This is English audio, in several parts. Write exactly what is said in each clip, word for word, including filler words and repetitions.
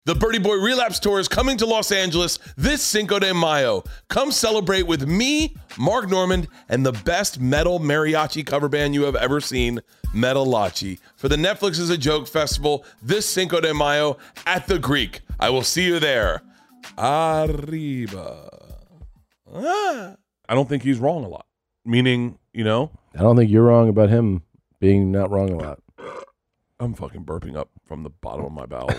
The Birdie Boy Relapse Tour is coming to Los Angeles this Cinco de Mayo. Come celebrate with me, Mark Normand, and the best metal mariachi cover band you have ever seen, Metalachi, for the Netflix is a Joke Festival this Cinco de Mayo at the Greek. I will see you there. Arriba. Ah. I don't think he's wrong a lot. Meaning, you know? I don't think you're wrong about him being not wrong a lot. I'm fucking burping up from the bottom of my bowels.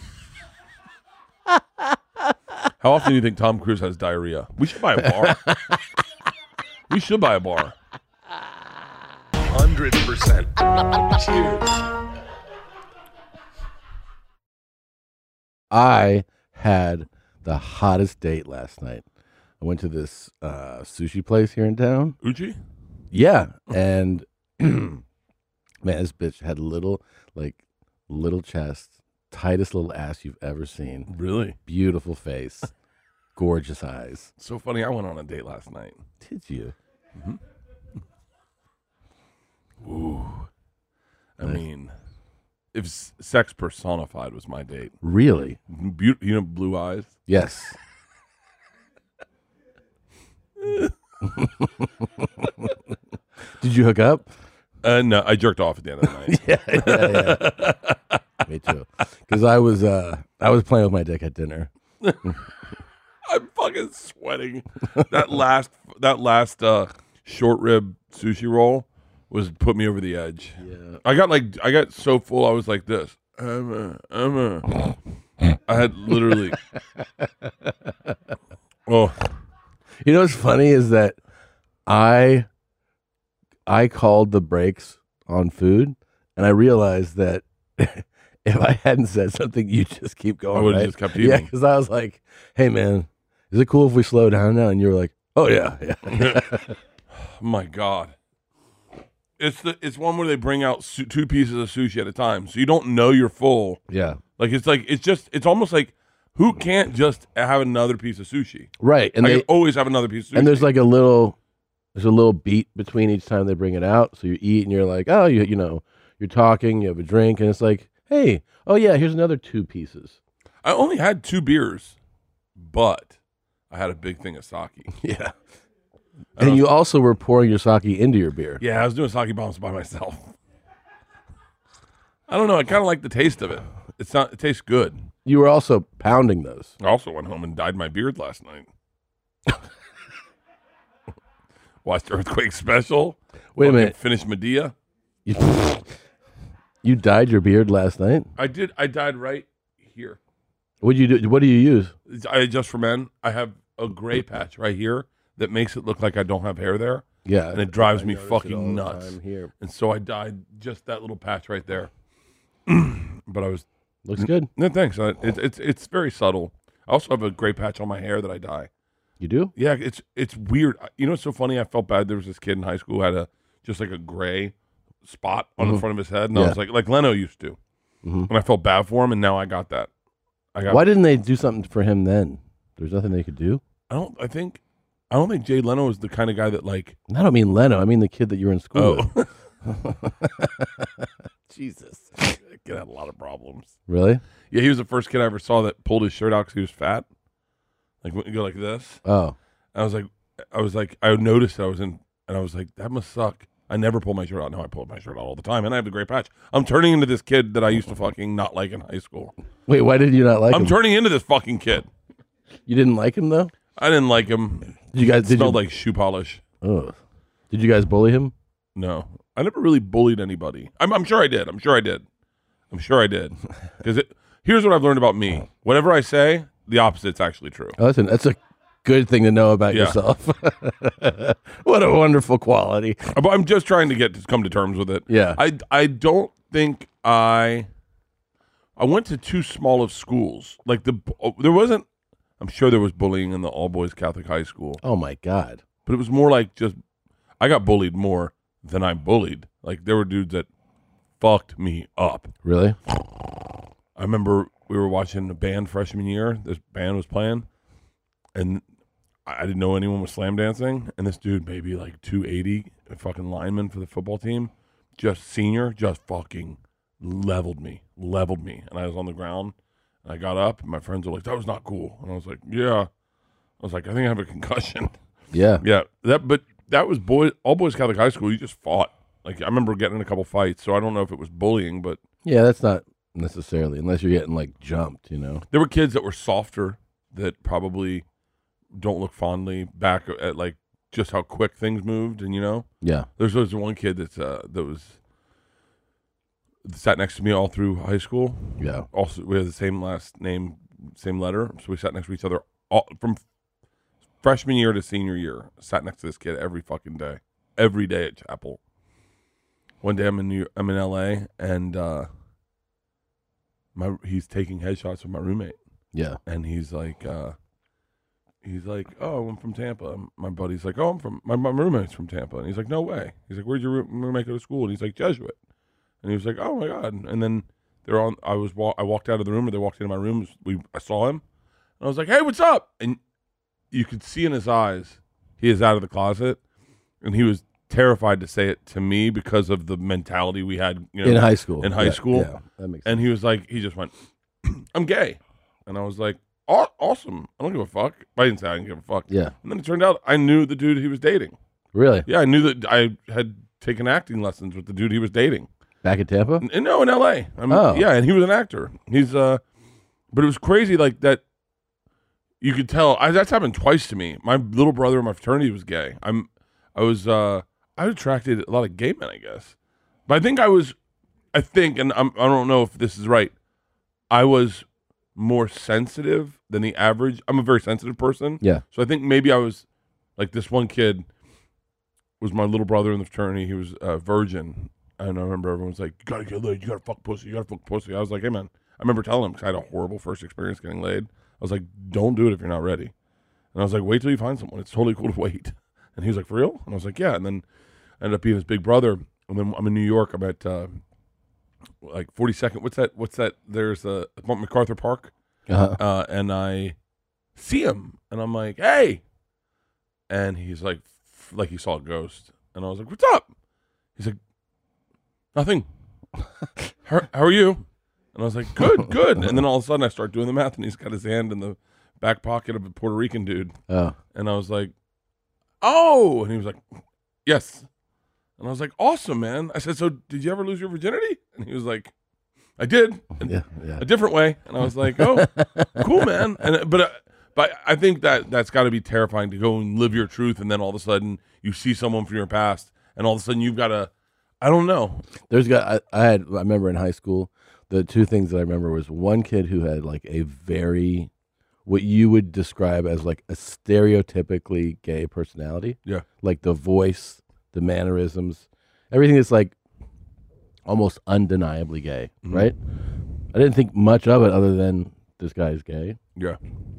How often do you think Tom Cruise has diarrhea? We should buy a bar. We should buy a bar. one hundred percent. Cheers. I had the hottest date last night. I went to this uh, sushi place here in town. Uchi? Yeah. And, man, this bitch had little, like, little chest. Tightest little ass you've ever seen. Really? Beautiful face. Gorgeous eyes. So funny. I went on a date last night. Did you? Mm-hmm. Ooh. I nice. mean, if s- sex personified was my date. Really? Be- you know, blue eyes? Yes. Did you hook up? Uh, no, I jerked off at the end of the night. yeah, yeah, yeah. Me too. Because I was uh, I was playing with my dick at dinner. I'm fucking sweating. That last that last uh, short rib sushi roll was put me over the edge. Yeah. I got like I got so full I was like this. Emma, Emma. I had literally. Oh. You know what's funny is that I I called the brakes on food, and I realized that if I hadn't said something, you just keep going. I would have right? just kept eating. Yeah, because I was like, "Hey, man, is it cool if we slow down now?" And you were like, "Oh yeah, yeah." Oh, my God, it's the it's one where they bring out su- two pieces of sushi at a time, so you don't know you're full. Yeah, like it's like it's just it's almost like who can't just have another piece of sushi, right? And I they can always have another piece of sushi. And there's like a little there's a little beat between each time they bring it out, so you eat and you're like, "Oh, you you know, you're talking, you have a drink," and it's like, "Hey, oh yeah, here's another two pieces." I only had two beers, but I had a big thing of sake. Yeah. And was, you also were pouring your sake into your beer. Yeah, I was doing sake bombs by myself. I don't know. I kind of like the taste of it. It's not. It tastes good. You were also pounding those. I also went home and dyed my beard last night. Watched Earthquake Special. Wait a minute. Finished Medea. You, you dyed your beard last night? I did. I dyed right here. What do you do? What do you use? I Just for Men. I have a gray patch right here that makes it look like I don't have hair there. Yeah, and it drives I me fucking nuts. Here. And so I dyed just that little patch right there. But I was looks good. No, thanks. It, it, it's it's very subtle. I also have a gray patch on my hair that I dye. You do? Yeah, it's it's weird. You know what's so funny? I felt bad. There was this kid in high school who had a just like a gray spot on mm-hmm. the front of his head, and yeah. I was like, like Leno used to, mm-hmm. and I felt bad for him. And now I got that. I got. Why didn't they do something for him then? There's nothing they could do. I don't. I think. I don't think Jay Leno is the kind of guy that like. I don't mean Leno. I mean the kid that you were in school oh. with. Jesus, kid had a lot of problems. Really? Yeah, he was the first kid I ever saw that pulled his shirt out because he was fat. Like when you go like this. Oh. I was like, I was like, I noticed I was in, and I was like, that must suck. I never pull my shirt out. No, I pull my shirt out all the time, and I have the gray patch. I'm turning into this kid that I used to fucking not like in high school. Wait, why did you not like I'm him? I'm turning into this fucking kid. You didn't like him though? I didn't like him. Did you guys? It did smelled you, like shoe polish. Oh. Did you guys bully him? No, I never really bullied anybody. I'm, I'm sure I did. I'm sure I did. I'm sure I did. Because here's what I've learned about me: whatever I say, the opposite's actually true. Oh, listen, that's a good thing to know about yeah. yourself. What a wonderful quality. But I'm just trying to get to come to terms with it. Yeah. I, I don't think I I went to too small of schools. Like the there wasn't I'm sure there was bullying in the all boys Catholic high school. Oh my God. But it was more like just I got bullied more than I bullied. Like there were dudes that fucked me up. Really? I remember we were watching a band freshman year. This band was playing and I didn't know anyone was slam dancing, and this dude, maybe like two eighty, a fucking lineman for the football team, just senior, just fucking leveled me, leveled me, and I was on the ground, And I got up, and my friends were like, "That was not cool." And I was like, "Yeah." I was like, "I think I have a concussion." Yeah. Yeah. That, but that was boy, all boys Catholic high school. You just fought. Like I remember getting in a couple fights. So I don't know if it was bullying, but Yeah, that's not necessarily unless you're getting like jumped. You know. there were kids that were softer that probably don't look fondly back at like just how quick things moved. And you know, Yeah. there's there's one kid that's uh, that was that sat next to me all through high school. Yeah. Also, we had the same last name, same letter, so we sat next to each other all, from freshman year to senior year. Sat next to this kid every fucking day, every day at chapel. One day I'm in New, I'm in L A and uh, my he's taking headshots with my roommate, Yeah. and he's like, uh, he's like, "Oh, I'm from Tampa." My buddy's like, "Oh, I'm from my my roommate's from Tampa," and he's like, "No way." He's like, "Where'd your room- roommate go to school?" And he's like, "Jesuit." And he was like, "Oh my god!" And then they're on. I was wa- I walked out of the room, or they walked into my room. We I saw him, and I was like, "Hey, what's up?" And you could see in his eyes he is out of the closet, and he was terrified to say it to me because of the mentality we had, you know, In high school. In high Yeah, school, Yeah. That makes sense. and he was like, he just went, "I'm gay," and I was like, "Aw- "Awesome! I don't give a fuck." I didn't say I didn't give a fuck. Yeah. And then it turned out I knew the dude he was dating. Really? Yeah, I knew that I had taken acting lessons with the dude he was dating. Back in Tampa? And, no, in L A. I'm, Oh. Yeah, and he was an actor. He's uh, but it was crazy like that. You could tell. I, that's happened twice to me. My little brother in my fraternity was gay. I'm, I was uh, I attracted a lot of gay men, I guess. But I think I was, I think, and I'm, I don't know if this is right. I was more sensitive than the average. I'm a very sensitive person. Yeah. So I think maybe I was, like this one kid was my little brother in the fraternity. He was a virgin. And I remember everyone's like, "You gotta get laid. You gotta fuck pussy. You gotta fuck pussy." I was like, "Hey, man." I remember telling him, because I had a horrible first experience getting laid. I was like, "Don't do it if you're not ready." And I was like, "Wait till you find someone. It's totally cool to wait." And he was like, "For real?" And I was like, "Yeah." And then I ended up being his big brother. And then I'm in New York. I'm at uh, like forty-second. What's that? What's that? There's a uh, MacArthur Park. Uh-huh. Uh, and I see him. And I'm like, "Hey." And he's like, f- like he saw a ghost. And I was like, "What's up?" He's like, "Nothing. how, how are you?" And I was like, "Good, good." And then all of a sudden I start doing the math, and he's got his hand in the back pocket of a Puerto Rican dude. Oh. And I was like, "Oh." And he was like, "Yes." And I was like, "Awesome, man." I said, "So did you ever lose your virginity?" And he was like, "I did. Yeah. Yeah. A different way." And I was like, "Oh, cool, man." And but uh, but I think that that's got to be terrifying to go and live your truth, and then all of a sudden you see someone from your past, and all of a sudden you've got to, I don't know. There's got I, I had I remember in high school, the two things that I remember was one kid who had like a very what you would describe as like a stereotypically gay personality. Yeah. Like the voice, the mannerisms, everything that's like almost undeniably gay, Mhm. right? I didn't think much of it other than this guy's gay. Yeah.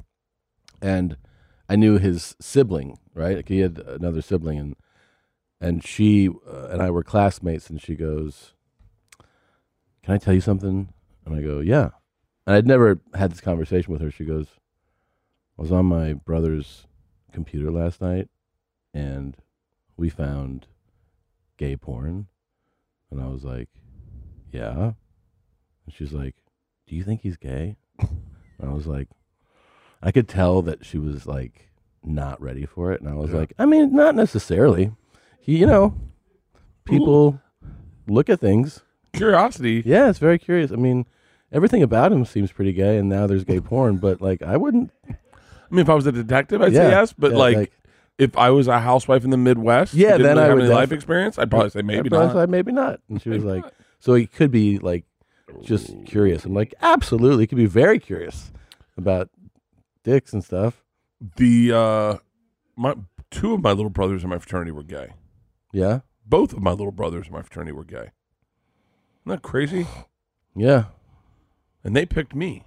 And I knew his sibling, right? Like he had another sibling, and and she uh, and I were classmates. And she goes, "Can I tell you something?" And I go, "Yeah." And I'd never had this conversation with her. She goes, "I was on my brother's computer last night, and we found gay porn." And I was like, "Yeah." And she's like, "Do you think he's gay?" And I was like, I could tell that she was like not ready for it, and I was Yeah. like, I mean, not necessarily. He, you know, people look at things. Curiosity. Yeah, it's very curious. I mean, everything about him seems pretty gay, and now there's gay porn, but like, I wouldn't. I mean, if I was a detective, I'd Yeah, say yes. But yeah, like, like- if I was a housewife in the Midwest, who Yeah, didn't then really I have would any life def- experience, I'd probably say maybe I was not. like, maybe not. And she was Maybe like, not. so he could be like just curious. I'm like, absolutely, he could be very curious about dicks and stuff. The uh, my two of my little brothers in my fraternity were gay. Yeah, Both of my little brothers in my fraternity were gay. Isn't that crazy? yeah. And they picked me.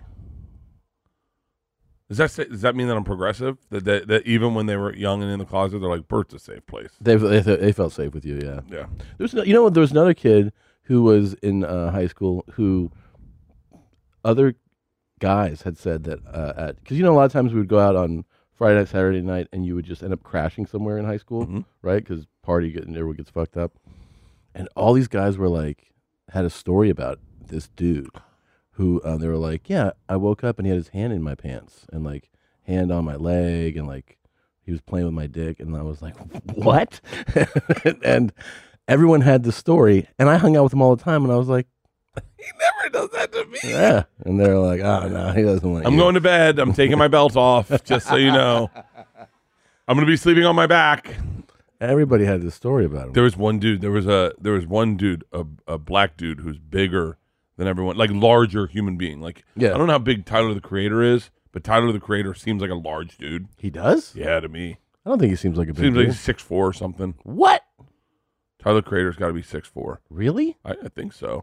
Does that say, does that mean that I'm progressive? That, that that even when they were young and in the closet, they're like, "Bert's a safe place." They they, they felt safe with you. Yeah. Yeah. There's no, you know what? There was another kid who was in uh, high school who other guys had said that uh, at because you know a lot of times we would go out on Friday night, Saturday night, and you would just end up crashing somewhere in high school, Mhm. right? Because party get, and everyone gets fucked up, and all these guys were like had a story about this dude who uh, they were like, yeah, I woke up and he had his hand in my pants and like hand on my leg and like he was playing with my dick. And I was like, what? And everyone had the story. And I hung out with him all the time. And I was like, he never does that to me. yeah. And they're like, oh, no, he doesn't want I'm you. going to bed. I'm taking my belt off, just so you know. I'm going to be sleeping on my back. Everybody had this story about him. There was one dude. There was a there was one dude, a, a black dude who's bigger than everyone, like larger human being. Like Yeah. I don't know how big Tyler the Creator is, but Tyler the Creator seems like a large dude. He does? Yeah, to me, I don't think he seems like a big seems like dude. six four or something. What? Tyler the Creator's got to be six four. Really? I, I think so.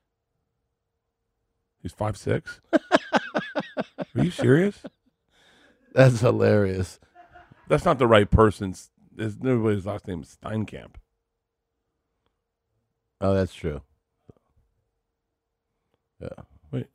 He's five six. Are you serious? That's hilarious. That's not the right person's. There's nobody's last name is Steinkamp. Oh, that's true. Yeah. Wait.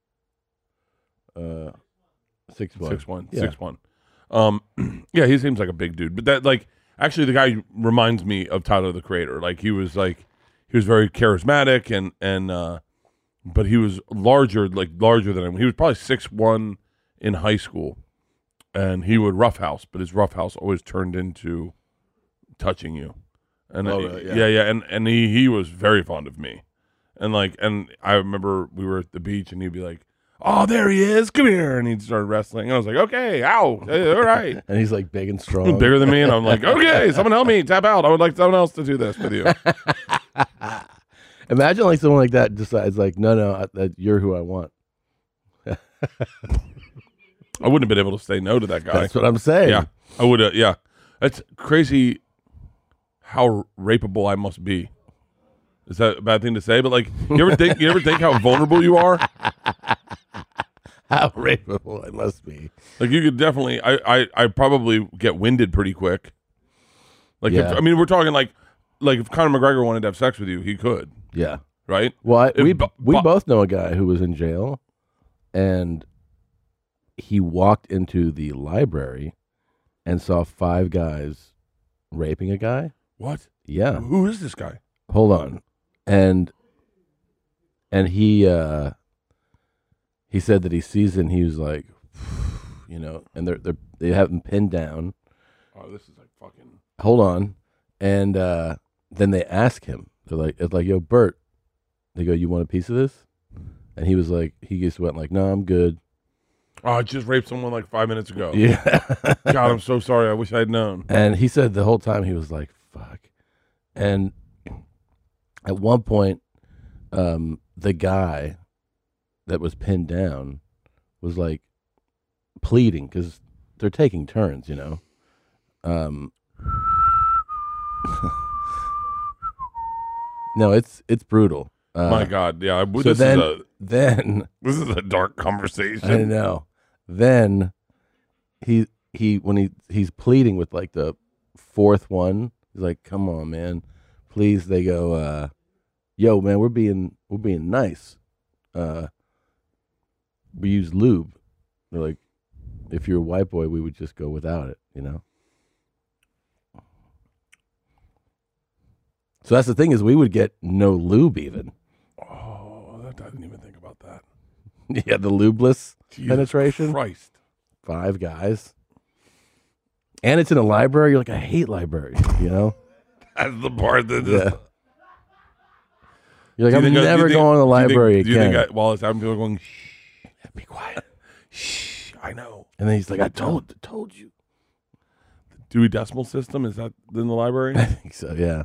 Uh, six one. Six one. Yeah. Six one. Um, yeah, he seems like a big dude. But that, like, actually, the guy reminds me of Tyler the Creator. Like, he was like, he was very charismatic and and, uh, but he was larger, like larger than him. He was probably six one in high school, and he would roughhouse, but his roughhouse always turned into touching you. And Oh, uh, right, yeah. yeah. yeah, and and he he was very fond of me, and like, and I remember we were at the beach, and he'd be like, "Oh, there he is, come here," and he'd start wrestling, and I was like, "Okay, ow, hey, all right." And he's like big and strong. Bigger than me, and I'm like, "Okay, someone help me, tap out. I would like someone else to do this with you." Imagine like someone like that decides like, no, no, I, that you're who I want. I wouldn't have been able to say no to that guy. That's what I'm saying. Yeah, I would have. Yeah, it's crazy how rapeable I must be. Is that a bad thing to say? But like, you ever think you ever think how vulnerable you are? How rapeable I must be. Like, you could definitely. I I I probably get winded pretty quick. Like, Yeah. if, I mean, we're talking like like if Conor McGregor wanted to have sex with you, he could, Yeah. right? Well, I, If we bu- we bu- both know a guy who was in jail, and he walked into the library and saw five guys raping a guy. What? Yeah. Who is this guy? Hold on. And and he uh he said that he sees it and he was like, you know, and they're they're they have him pinned down. Oh, this is like fucking. Hold on. And uh then they ask him. They're like, it's like, yo, Bert. They go, you want a piece of this? And he was like, he just went like, no, I'm good. Oh, I just raped someone like five minutes ago. Yeah. God, I'm so sorry. I wish I'd known. And he said the whole time he was like, fuck. And at one point, um, the guy that was pinned down was like pleading because they're taking turns, you know. Um, no, it's it's brutal. Uh, My God, yeah. I, So this then, is a then this is a dark conversation. I know. Then he he when he he's pleading with like the fourth one, he's like, "Come on, man, please." They go, uh, "Yo, man, we're being we're being nice. Uh, we use lube." They're like, "If you're a white boy, we would just go without it," you know. So that's the thing is we would get no lube even. Oh, that, I didn't even think about that. Yeah, the lubeless Jesus penetration. Christ. Five guys. And it's in a library. You're like, I hate libraries, you know? That's the part that. Yeah. You're like, Do you I'm think I- do you never think- going to the do you think- library Do you again. think I, while it's I'm going, shh, be quiet. Shh, I know. and then he's like, I told told you. Dewey Decimal System, is that in the library? I think so, yeah.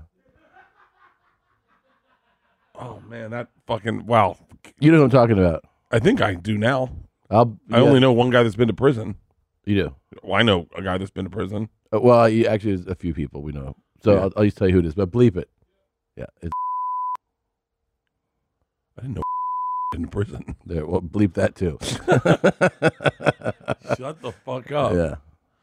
Oh, man, that fucking, wow. You know what I'm talking about. I think I do now. I'll, I yeah, only know one guy that's been to prison. You do. Well, I know a guy that's been to prison. Uh, well, you, actually, there's a few people we know. So Yeah. I'll, I'll just tell you who it is, but bleep it. Yeah. It's I didn't know in prison. there. Well, bleep that too. Shut the fuck up. Yeah.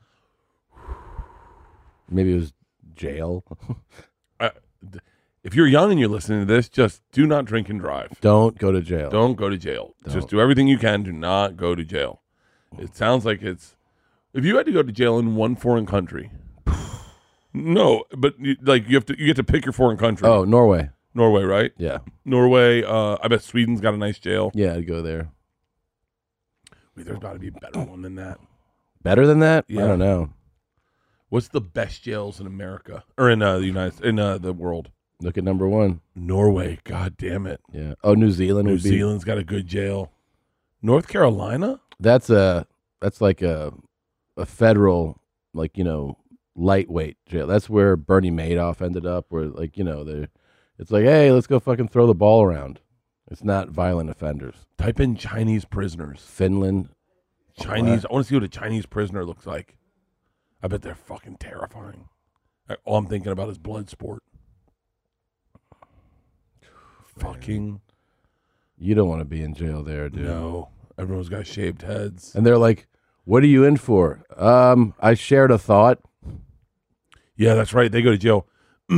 Maybe it was jail. I, th- if you're young and you're listening to this, just do not drink and drive. Don't go to jail. Don't go to jail. Don't. Just do everything you can. Do not go to jail. It sounds like it's. If you had to go to jail in one foreign country, no, but you, like you have to, you get to pick your foreign country. Oh, Norway. Norway, right? Yeah. Norway. Uh, I bet Sweden's got a nice jail. Yeah, I'd go there. Wait, there's got to be a better one than that. Better than that? Yeah. I don't know. What's the best jails in America or in uh, the United in uh, the world? Look at number one. Norway. God damn it. Yeah. Oh, New Zealand New would be. Zealand's got a good jail. North Carolina? That's a that's like a a federal, like, you know, lightweight jail. That's where Bernie Madoff ended up, where, like, you know, they it's like, hey, let's go fucking throw the ball around. It's not violent offenders. Type in Chinese prisoners. Finland. Chinese. What? I want to see what a Chinese prisoner looks like. I bet they're fucking terrifying. I, all I'm thinking about is blood sport. Fucking. You don't want to be in jail there, dude. No. Everyone's got shaved heads. And they're like, what are you in for? Um, I shared a thought. Yeah, that's right. They go to jail.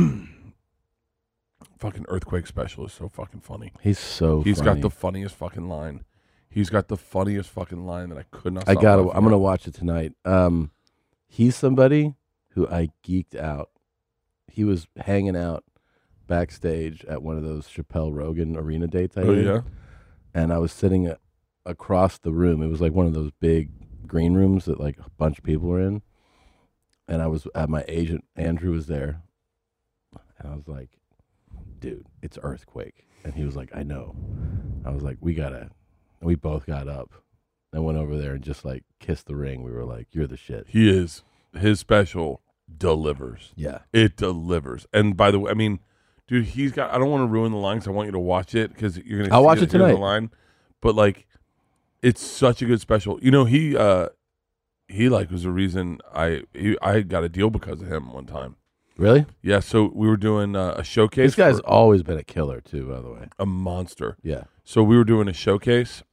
Fucking earthquake specialist. So fucking funny. He's so He's funny. got the funniest fucking line. He's got the funniest fucking line that I could not I stop gotta. laughing I'm gonna at. watch it tonight. Um, he's somebody who I geeked out. He was hanging out backstage at one of those Chappelle Rogan arena dates I Oh, did, yeah? and I was sitting a- across the room. It was like one of those big green rooms that like a bunch of people were in, and I was at my agent Andrew was there, and I was like, "Dude, it's earthquake," and he was like, "I know." I was like, "We gotta." And we both got up and went over there and just like kissed the ring. We were like, "You're the shit." He is. His special delivers. Yeah. It delivers. And by the way, I mean, dude, he's got. I don't want to ruin the line because I want you to watch it because you're gonna. I'll see watch the, it hear the tonight. line, but like, it's such a good special. You know, he uh, he like was the reason I he, I got a deal because of him one time. Really? Yeah. So we were doing uh, a showcase. This guy's for always been a killer too, by the way. a monster. Yeah. So we were doing a showcase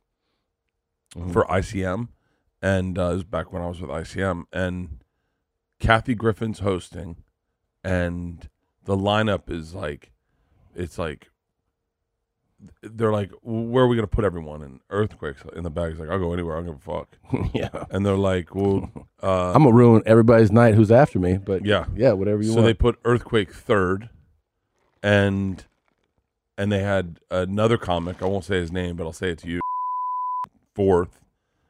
Mhm. for I C M, and uh, it was back when I was with I C M, and Kathy Griffin's hosting, and the lineup is like, it's like, they're like, where are we gonna put everyone? And Earthquakes in the bag. He's like, I'll go anywhere. I don't give a fuck. yeah. And they're like, well, uh, I'm gonna ruin everybody's night who's after me, but yeah. yeah, whatever you So they want. put Earthquake third, and and they had another comic. I won't say his name, but I'll say it to you. Fourth,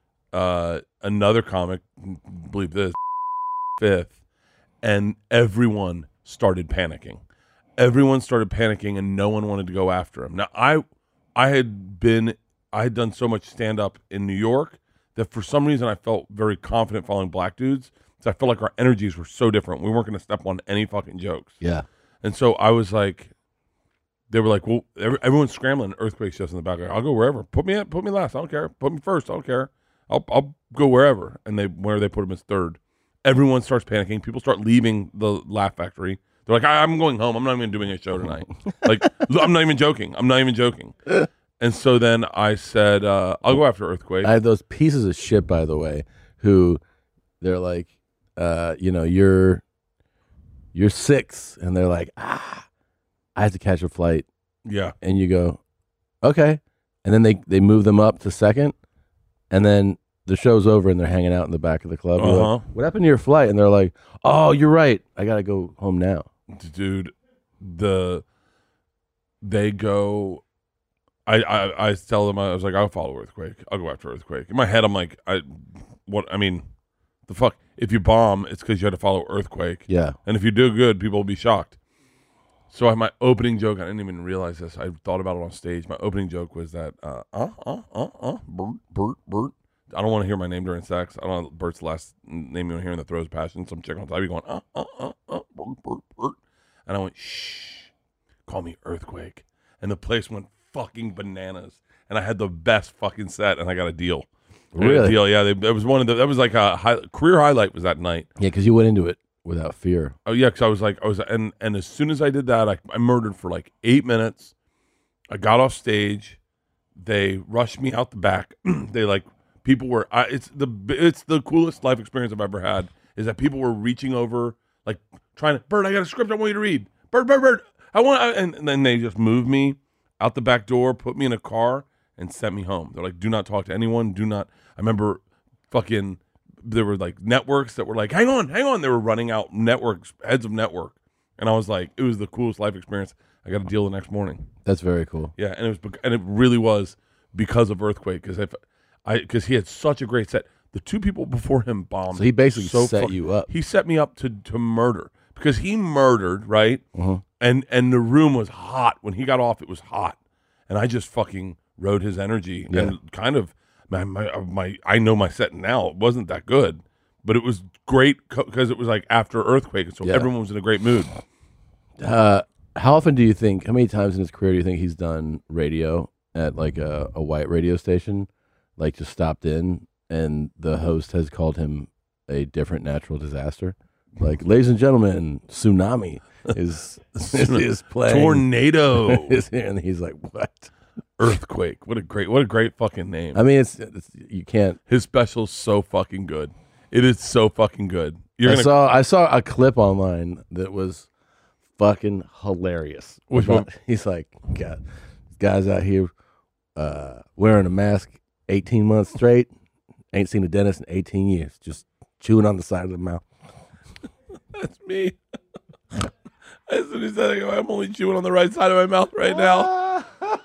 uh, another comic, believe this, fifth, and everyone started panicking. Everyone started panicking, and no one wanted to go after him. Now, I, I had been, I had done so much stand up in New York that for some reason I felt very confident following black dudes. So I felt like our energies were so different. We weren't going to step on any fucking jokes. Yeah. And so I was like, they were like, well, every, everyone's scrambling. Earthquake just in the back. I'll go wherever. Put me at, put me last. I don't care. Put me first. I don't care. I'll I'll go wherever. And they where they put him as third. Everyone starts panicking. People start leaving the Laugh Factory. They're like, I, I'm going home. I'm not even doing a show tonight. Like, I'm not even joking. I'm not even joking. And so then I said, uh, I'll go after Earthquake. I have those pieces of shit, by the way, who they're like, uh, you know, you're you're six, and they're like, ah, I have to catch a flight, yeah. and you go, okay, and then they they move them up to second, and then the show's over, and they're hanging out in the back of the club. You're Uh-huh. like, what happened to your flight? And they're like, oh, you're right, I gotta go home now. Dude, the they go. I, I I tell them I was like I'll follow Earthquake. I'll go after Earthquake. In my head, I'm like I what I mean, the fuck. If you bomb, it's because you had to follow Earthquake. Yeah, And if you do good, people will be shocked. So I, my opening joke, I didn't even realize this. I thought about it on stage. My opening joke was that uh uh uh uh uh Bert Bert Bert. I don't want to hear my name during sex. I don't know Bert's last name you want to hear in the throes passion. Some chick on top of you going uh uh uh uh Bert Bert Bert. And I went shh, call me Earthquake. And the place went fucking bananas. And I had the best fucking set, and I got a deal. I got a Really? deal, yeah. They, that was one of the. That was like a high, career highlight. Was that night? yeah, because you went into it without fear. Oh yeah, because I was like, I was, and and as soon as I did that, I, I murdered for like eight minutes. I got off stage. They rushed me out the back. They like people were. I, it's the it's the coolest life experience I've ever had. Is that people were reaching over, like trying to. Bert, I got a script I want you to read. Bert, Bert, Bert. I want. I, and, and then they just moved me out the back door, put me in a car, and sent me home. They're like, do not talk to anyone. Do not. I remember fucking. There were like networks that were like, hang on, hang on. They were running out networks, heads of network. And I was like, it was the coolest life experience. I got a deal the next morning. That's very cool. Yeah, and it was bec- and it really was because of Earthquake because if I because he had such a great set. The two people before him bombed. So he basically so set fuck- you up. He set me up to to murder because he murdered right, Uh-huh. and and the room was hot when he got off. It was hot, and I just fucking rode his energy Yeah. and kind of my my my. I know my set now. It wasn't that good, but it was great because it was like after Earthquake, and so Yeah. everyone was in a great mood. Uh, how often do you think? How many times in his career do you think he's done radio at like a, a white radio station, like just stopped in, and the host has called him a different natural disaster? Like, ladies and gentlemen, tsunami is is, is playing. Tornado, is here, and he's like, what? Earthquake. What a great, what a great fucking name. I mean, it's, it's you can't. His special's so fucking good. It is so fucking good. You're I gonna saw I saw a clip online that was fucking hilarious. Which About- one? He's like, got guys out here uh, wearing a mask eighteen months straight. Ain't seen a dentist in eighteen years. Just chewing on the side of the mouth. That's me. As soon as I go, I'm only chewing on the right side of my mouth right now.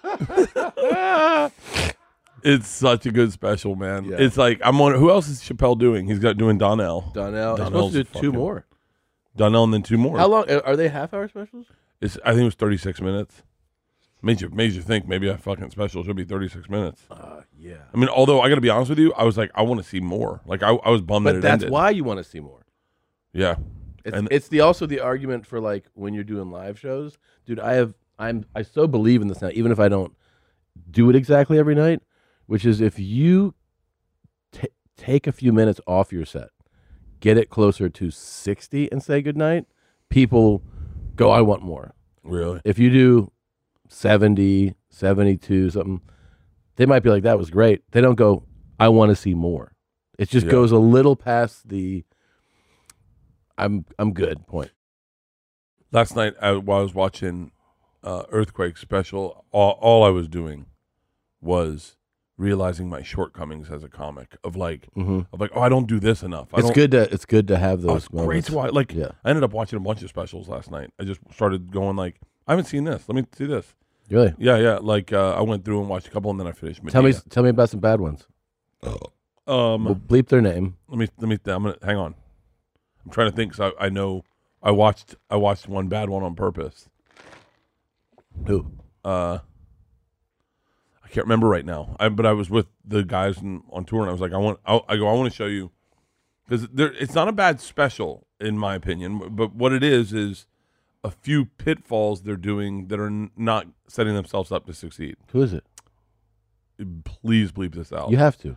It's such a good special, man. Yeah. It's like I'm on. Who else is Chappelle doing? He's got doing Donnell. Donnell. He's Donnell's supposed to do two fucking- more. Donnell and then two more. How long are they? Half hour specials? It's, I think it was thirty-six minutes. Made you made you think maybe a fucking special should be thirty-six minutes. Uh, yeah. I mean, although I got to be honest with you, I was like, I want to see more. Like I, I was bummed that But it that's ended. why you want to see more. Yeah. It's, And- it's the also the argument for like when you're doing live shows, dude. I have I'm I so believe in this now, even if I don't do it exactly every night. Which is if you t- take a few minutes off your set, get it closer to sixty, and say goodnight, people go, I want more. Really? If you do seventy, seventy-two, something, they might be like, that was great. They don't go, I want to see more. It just Yeah. goes a little past the I'm I'm good point. Last night, I, while I was watching uh, Earthquake special, all, all I was doing was realizing my shortcomings as a comic. Of like, Mm-hmm. of like, oh, I don't do this enough. I It's don't, good to it's good to have Oh, those it's great moments. to watch. Like, Yeah. I ended up watching a bunch of specials last night. I just started going like, I haven't seen this. Let me see this. Really? Yeah, yeah. Like, uh, I went through and watched a couple, and then I finished. Tell me Medea. tell me about some bad ones. Um, We'll bleep their name. let me let me. I'm gonna hang on. I'm trying to think. So I, I know I watched I watched one bad one on purpose. Who? Uh, I can't remember right now. I but I was with the guys in, on tour, and I was like, I want. I, I go. I want to show you because there. It's not a bad special in my opinion, but what it is is a few pitfalls they're doing that are n- not setting themselves up to succeed. Who is it? Please bleep this out. You have to.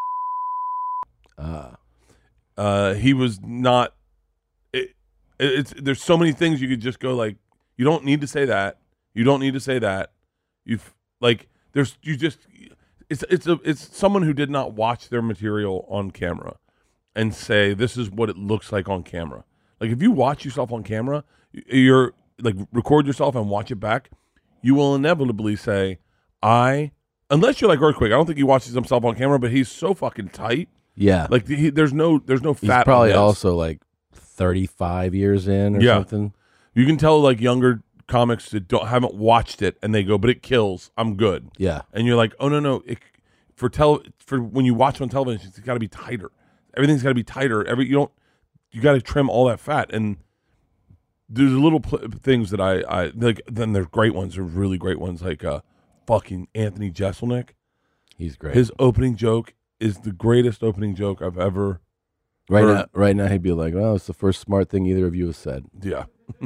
Ah. Uh, he was not. It, it, it's there's so many things you could just go like. You don't need to say that. You don't need to say that. You've like there's you just it's it's a it's someone who did not watch their material on camera and say this is what it looks like on camera. Like if you watch yourself on camera, you're like record yourself and watch it back, you will inevitably say I unless you're like Earthquake. I don't think he watches himself on camera, but he's so fucking tight. Yeah. Like he, there's no there's no He's fat. probably on this. also like thirty-five years in or Yeah. something. You can tell like younger comics that don't haven't watched it and they go, but it kills. I'm good. Yeah. And you're like, oh no no, it, for tele for when you watch on television, it's got to be tighter. Everything's got to be tighter. Every you don't you got to trim all that fat. And there's little pl- things that I I like. Then there's great ones. There's really great ones like uh fucking Anthony Jeselnik. He's great. His opening joke is the greatest opening joke I've ever. right or- now right now he'd be like, well, it's the first smart thing either of you have said. Yeah.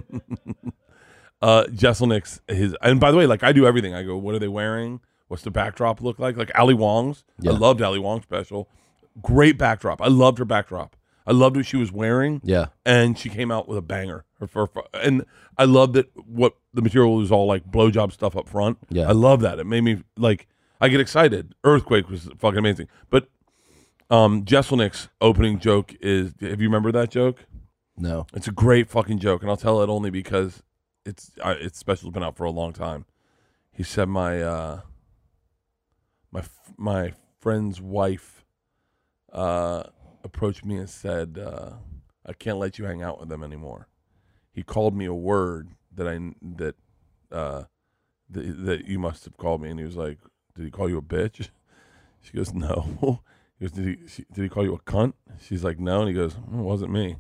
uh, Jeselnik's his, and by the way, like I do everything. I go, what are they wearing? What's the backdrop look like? Like Ali Wong's. Yeah. I loved Ali Wong's special. Great backdrop. I loved her backdrop. I loved what she was wearing, Yeah. and she came out with a banger. Her, her, and I loved that what the material was all like blowjob stuff up front. Yeah. I love that. It made me like I get excited. Earthquake was fucking amazing. But um, Jeselnik's opening joke is. Have you remember that joke? No. It's a great fucking joke, and I'll tell it only because it's I, its special's been out for a long time. He said my uh, my f- my friend's wife uh, approached me and said uh, I can't let you hang out with them anymore. He called me a word that I that uh, th- that you must have called me. And he was like, did he call you a bitch? She goes, no. He goes, did he, she, did he call you a cunt? She's like, no. And he goes, mm, it wasn't me.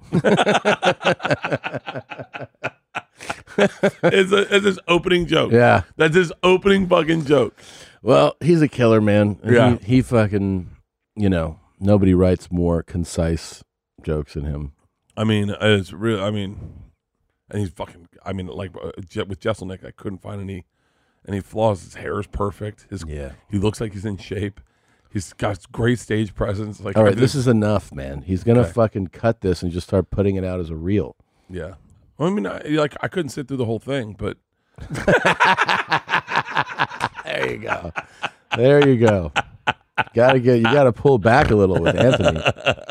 it's, a, it's his opening joke. Yeah. That's his opening fucking joke. Well, he's a killer, man. Yeah. He, he fucking, you know, nobody writes more concise jokes than him. I mean, it's real. I mean, and he's fucking, I mean, like uh, Je- with Jeselnik, I couldn't find any any flaws. His hair is perfect. His, Yeah. He looks like he's in shape. He's got great stage presence. Like, All right, I this just- is enough, man. He's going to Okay. fucking cut this and just start putting it out as a reel. Yeah. Well, I mean, I, like, I couldn't sit through the whole thing, but. There you go. There you go. Gotta get, you got to pull back a little with Anthony.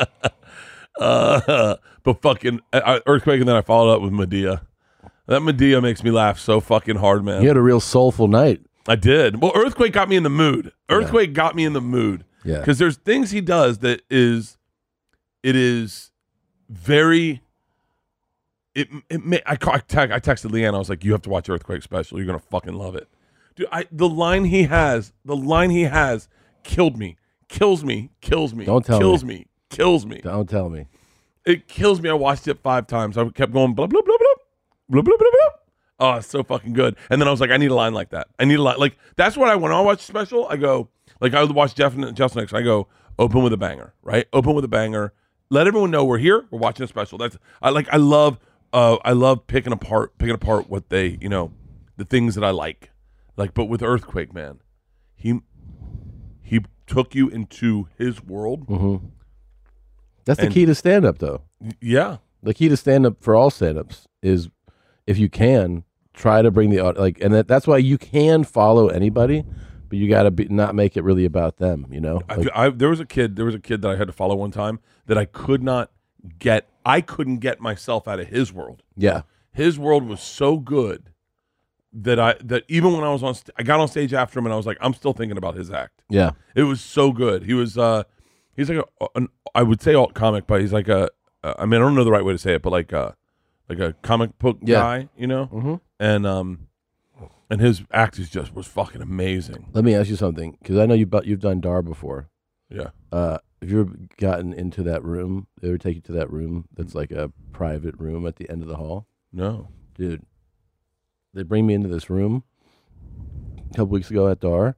Uh, but fucking uh, Earthquake, and then I followed up with Medea. That Medea makes me laugh so fucking hard, man. You had a real soulful night. I did. Well, Earthquake got me in the mood. Earthquake got me in the mood. Yeah. Because there's things he does that is, it is very. It it may, I ca- I, tag, I texted Leanne. I was like, you have to watch Earthquake special. You're gonna fucking love it, dude. I the line he has, the line he has, killed me, kills me, kills me, Don't tell kills me. me, kills me. Don't tell me. It kills me. I watched it five times. I kept going blah blah blah blah blah blah blah blah. Oh, it's so fucking good. And then I was like, I need a line like that. I need a line like that's what I when I watch special. I go like I would watch Jeff Justin Next. I go open with a banger, right? Open with a banger. Let everyone know we're here. We're watching a special. That's I like. I love. Uh, I love picking apart picking apart what they you know the things that I like. Like, but with Earthquake, man, he he took you into his world. Mm-hmm. That's the And- key to stand up, though. Yeah. The key to stand up for all stand ups is if you can try to bring the au- like, and that, that's why you can follow anybody, but you got to be not make it really about them. You know, I, Like, I, there was a kid. There was a kid that I had to follow one time that I could not get. I couldn't get myself out of his world. yeah, His world was so good that I that even when I was on, st- I got on stage after him and I was like, I'm still thinking about his act. yeah, It was so good. He was. uh He's like a. An, I would say alt comic, but he's like a. Uh, I mean, I don't know the right way to say it, but like a, like a comic book Yeah. guy, you know. Mhm. And um, and his act is just was fucking amazing. Let me ask you something, because I know you but you've done Dar before. Yeah. Uh, have you ever gotten into that room? They ever take you to that room that's like a private room at the end of the hall? No. Dude, they bring me into this room a couple weeks ago at Dar,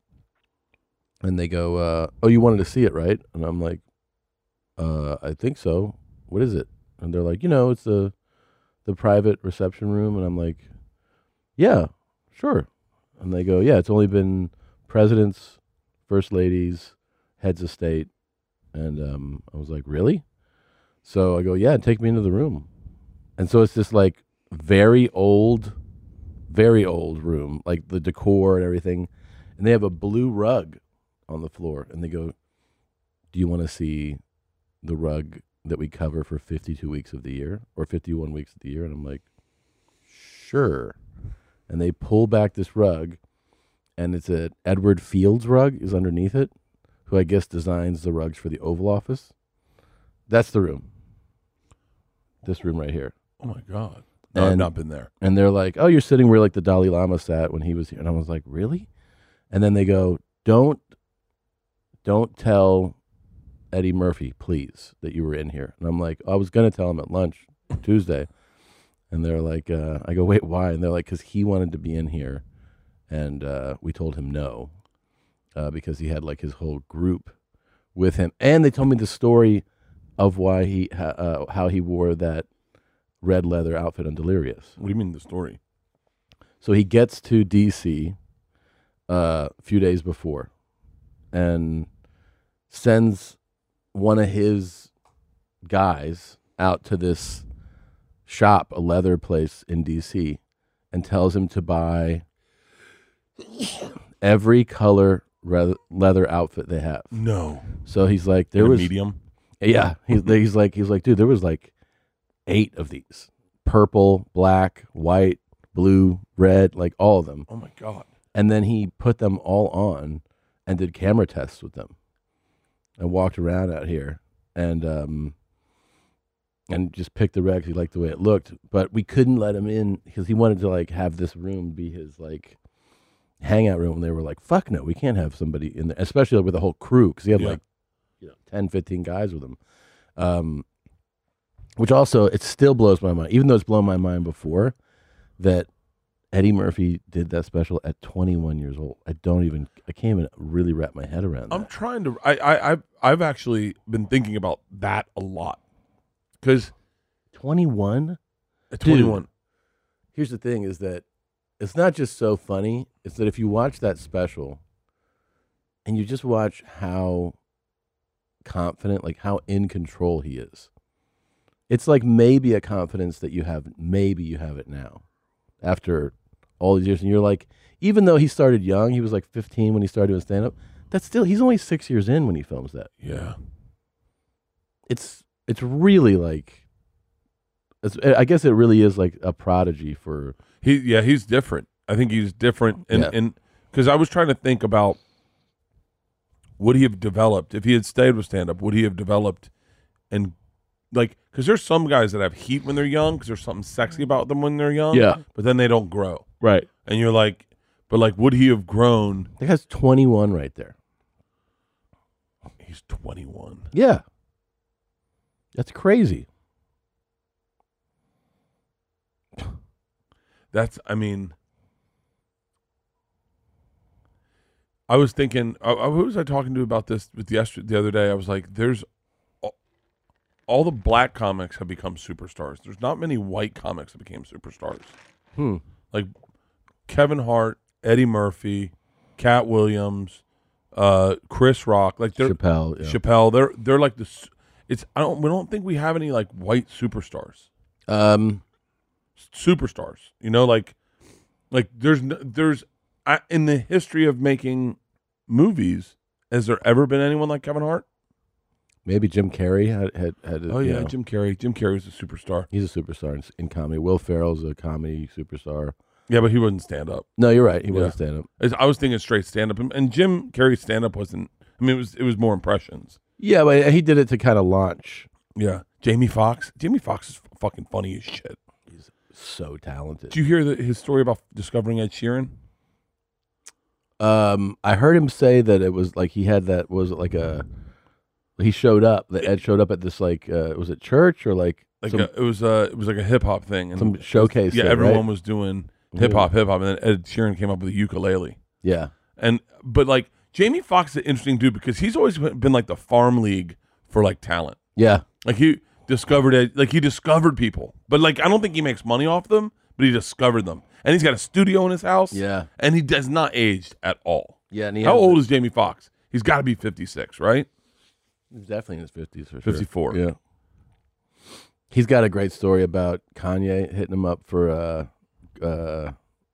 and they go, uh, "Oh, you wanted to see it, right?" And I'm like, uh, "I think so. What is it?" And they're like, "You know, it's the the private reception room." And I'm like, "Yeah, sure." And they go, "Yeah, it's only been presidents, first ladies, heads of state." And um, I was like, "Really?" So I go, "Yeah, take me into the room." And so it's this like very old, very old room, like the decor and everything. And they have a blue rug on the floor. And they go, "Do you want to see the rug that we cover for fifty-two weeks of the year or fifty-one weeks of the year?" And I'm like, "Sure." And they pull back this rug, and it's a Edward Fields rug is underneath it, who I guess designs the rugs for the Oval Office. That's the room. This room right here. Oh my god. No, I've And- not been there. And they're like, "Oh, you're sitting where like the Dalai Lama sat when he was here." And I was like, "Really?" And then they go, "Don't, don't tell Eddie Murphy, please, that you were in here." And I'm like, "I was gonna tell him at lunch Tuesday." And they're like, uh, "I go, wait, why?" And they're like, "Because he wanted to be in here, and uh, we told him no, uh, because he had like his whole group with him." And they told me the story of why he, ha- uh, how he wore that red leather outfit on Delirious. What do you mean the story? So he gets to D C uh, a few days before and sends one of his guys out to this shop, a leather place in D C, and tells him to buy every color re- leather outfit they have. No. So he's like, there In a was medium. yeah, he's he's like he's like, dude, there was like eight of these. Purple, black, white, blue, red, like all of them. Oh my god. And then he put them all on and did camera tests with them. And walked around out here. And um and just picked the red 'cause he liked the way it looked. But we couldn't let him in because he wanted to like have this room be his like hangout room. And they were like, "Fuck no, we can't have somebody in there," especially with the whole crew because he had Yeah. like you know ten, fifteen guys with him. Um, which also it still blows my mind, even though it's blown my mind before that Eddie Murphy did that special at twenty-one years old. I don't even, I can't even really wrap my head around that. I'm trying to. I, I I've I've actually been thinking about that a lot because twenty-one? at twenty-one. Here's the thing: is that it's not just so funny. It's that if you watch that special, and you just watch how confident, like how in control he is, it's like maybe a confidence that you have. Maybe you have it now, after all these years, and you're like, even though he started young, he was like fifteen when he started doing stand up. That's still he's only six years in when he films that. Yeah, It's it's really like, it's, I guess it really is like a prodigy for. he yeah he's different. I think he's different, and Yeah. and because I was trying to think about would he have developed if he had stayed with stand up? Would he have developed and like because there's some guys that have heat when they're young because there's something sexy about them when they're young. Yeah. but then they don't grow, Right. and you're like, but like, would he have grown? That guy's twenty-one right there. He's twenty-one. Yeah. That's crazy. That's, I mean, I was thinking, uh, uh, who was I talking to about this with yesterday, the other day? I was like, there's all, all the black comics have become superstars. There's not many white comics that became superstars. Hmm. Like Kevin Hart, Eddie Murphy, Cat Williams, uh, Chris Rock, like they're Chappelle. Yeah. Chappelle. They're they're like the. s- It's I don't we don't think we have any like white superstars. Um. Superstars, you know, like like there's no, there's I, in the history of making movies, has there ever been anyone like Kevin Hart? Maybe Jim Carrey had had. had Oh you yeah, know, Jim Carrey. Jim Carrey was a superstar. he's a superstar in, in comedy. Will Ferrell's a comedy superstar. Yeah, but he wouldn't stand up. No, you're right. He Yeah. wasn't stand up. It's- I was thinking straight stand up, and, and Jim Carrey's stand up wasn't. I mean, it was it was more impressions. Yeah, but he did it to kind of launch. Yeah, Jamie Foxx. Jamie Foxx is fucking funny as shit. He's so talented. Did you hear the, his story about discovering Ed Sheeran? Um, I heard him say that it was like he had that was it like a he showed up that Ed showed up at this like uh, was it church or like Like some, a, it was uh it was like a hip hop thing, and some showcase. yeah, thing, everyone right? was doing hip hop, hip hop, and then Ed Sheeran came up with a ukulele. Yeah, And but like Jamie Foxx is an interesting dude because he's always been like the farm league for like talent. yeah, Like he discovered it, like he discovered people, but like I don't think he makes money off them, but he discovered them, and he's got a studio in his house. yeah, and he does not age at all. yeah. And he How has old the- is Jamie Foxx? He's got to be fifty-six, right? He's definitely in his fifties for sure. fifty-four. Yeah. He's got a great story about Kanye hitting him up for uh uh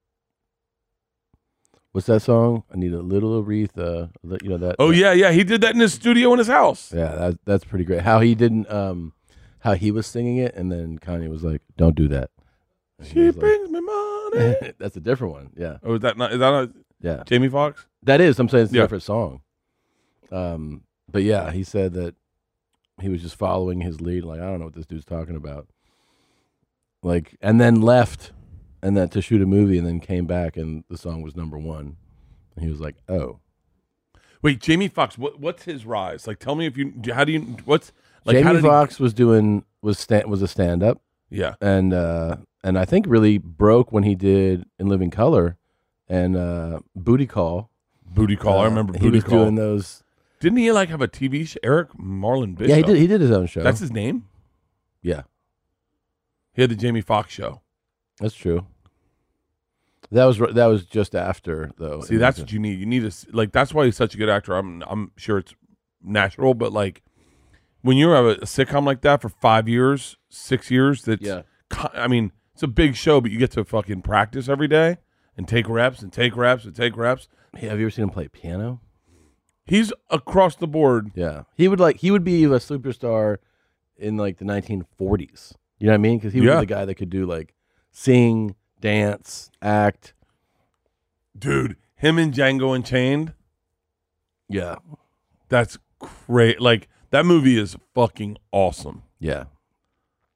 what's that song? I need a little Aretha. You know that. Oh that- yeah, yeah. He did that in his studio in his house. Yeah, that, that's pretty great. How he didn't um how he was singing it and then Kanye was like, "Don't do that." And he She was like- brings me money. That's a different one. Yeah. Oh, is that not? Is that not Yeah. Jamie Foxx? That is, I'm saying it's a Yeah. different song. Um, but yeah, he said that he was just following his lead. Like, I don't know what this dude's talking about. Like, and then left, and then to shoot a movie, and then came back, and the song was number one. And he was like, "Oh, Wait, Jamie Foxx. What, what's his rise? Like, tell me if you. How do you? What's like? how Jamie did he- Foxx was doing was stand was a stand up, yeah. and uh, and I think really broke when he did In Living Color, and uh, Booty Call. Booty Call. I Uh, remember he Booty was Call. doing those. Didn't he like have a T V show? Eric Marlon Bishop. Yeah, he did. He did his own show. That's his name. yeah, He had the Jamie Foxx show. that's true. That was that was just after though. See, that's what you need. You need to like. That's why he's such a good actor. I'm I'm sure it's natural, but like when you have a, a sitcom like that for five years, six years, that's Yeah. co- I mean, it's a big show, but you get to fucking practice every day and take reps and take reps and take reps. Hey, have you ever seen him play piano? He's across the board. Yeah, he would like he would be a superstar in like the nineteen forties. You know what I mean? Because he Yeah. was the guy that could do like sing, dance, act. Dude, him and Django Unchained, Yeah, that's great. Like, that movie is fucking awesome. yeah.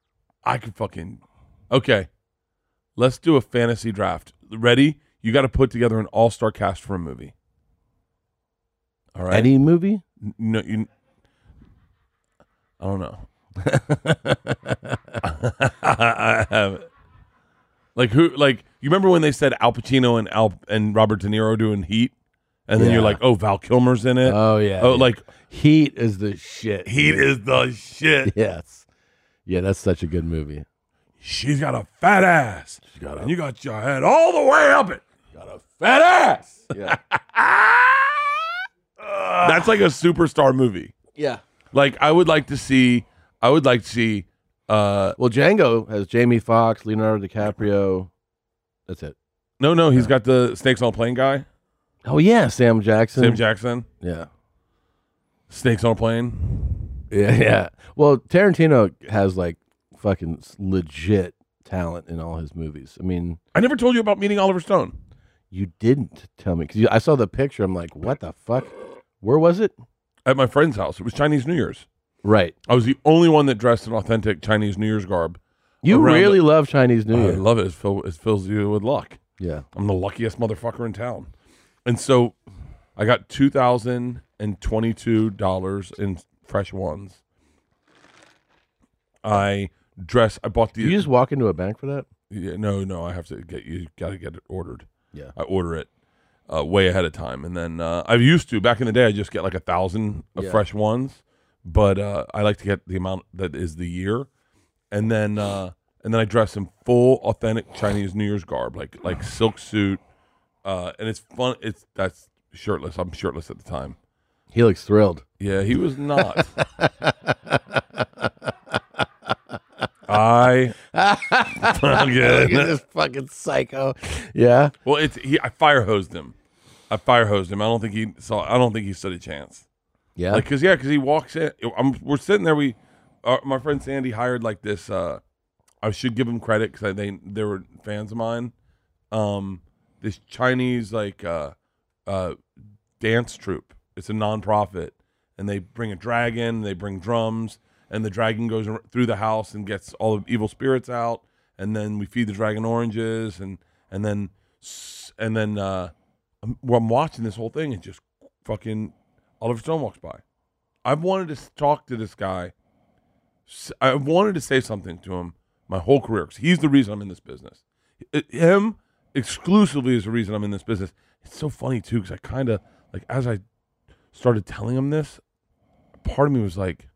I could fucking okay. Let's do a fantasy draft. Ready? You got to put together an all-star cast for a movie. All right. Any movie? No, you. I don't know. I haven't. Like who? Like you remember when they said Al Pacino and Al and Robert De Niro doing Heat, and then Yeah. you're like, oh, Val Kilmer's in it. Oh yeah. Oh, yeah. like Heat is the shit. Heat dude. is the shit. Yes. Yeah, that's such a good movie. She's got a fat ass. She got a, And you got your head all the way up it. got a fat ass. Yeah. That's like a superstar movie. yeah. Like I would like to see. I would like to see. Uh, Well, Django has Jamie Foxx, Leonardo DiCaprio. That's it. no, no, he's got the Snakes on a Plane guy, Oh yeah, Sam Jackson. Sam Jackson. Yeah. Snakes on a Plane. Yeah, yeah. Well, Tarantino has like fucking legit talent in all his movies. I mean, I never told you about meeting Oliver Stone. you didn't tell me because I saw the picture. I'm like, what the fuck? Where was it? At my friend's house. It was Chinese New Year's. Right. I was the only one that dressed in authentic Chinese New Year's garb. You around really the- love Chinese New I Year. love it. It, fill, it fills you with luck. Yeah. I'm the luckiest motherfucker in town. And so I got two thousand twenty-two dollars in fresh ones. I dress, I bought the. You just walk into a bank for that? Yeah, no, no, I have to get, you got to get it ordered. Yeah. I order it uh, way ahead of time. And then uh, I used to, back in the day, I just get like a thousand of Yeah. fresh ones. But uh, I like to get the amount that is the year. And then uh, and then I dress in full authentic Chinese New Year's garb, like like silk suit. Uh, and it's fun. It's that's shirtless. I'm shirtless at the time. He looks thrilled. Yeah, he was not. I Look at this fucking psycho. Yeah. well, it's he. I fire hosed him. I fire hosed him. I don't think he saw. I don't think he stood a chance. Yeah. Like, cause yeah, cause he walks in. I'm, we're sitting there. We, uh, my friend Sandy hired like this. Uh, I should give him credit because they they were fans of mine. Um, this Chinese like uh, uh, dance troupe. It's a nonprofit, and they bring a dragon. They bring drums, and the dragon goes ar- through the house and gets all the evil spirits out. And then we feed the dragon oranges, and and then s- and then uh, I'm, well, I'm watching this whole thing and just fucking. Oliver Stone walks by. I've wanted to s- talk to this guy. S- I've wanted to say something to him my whole career because he's the reason I'm in this business. It- him exclusively is the reason I'm in this business. It's so funny too because I kind of like as I started telling him this, part of me was like,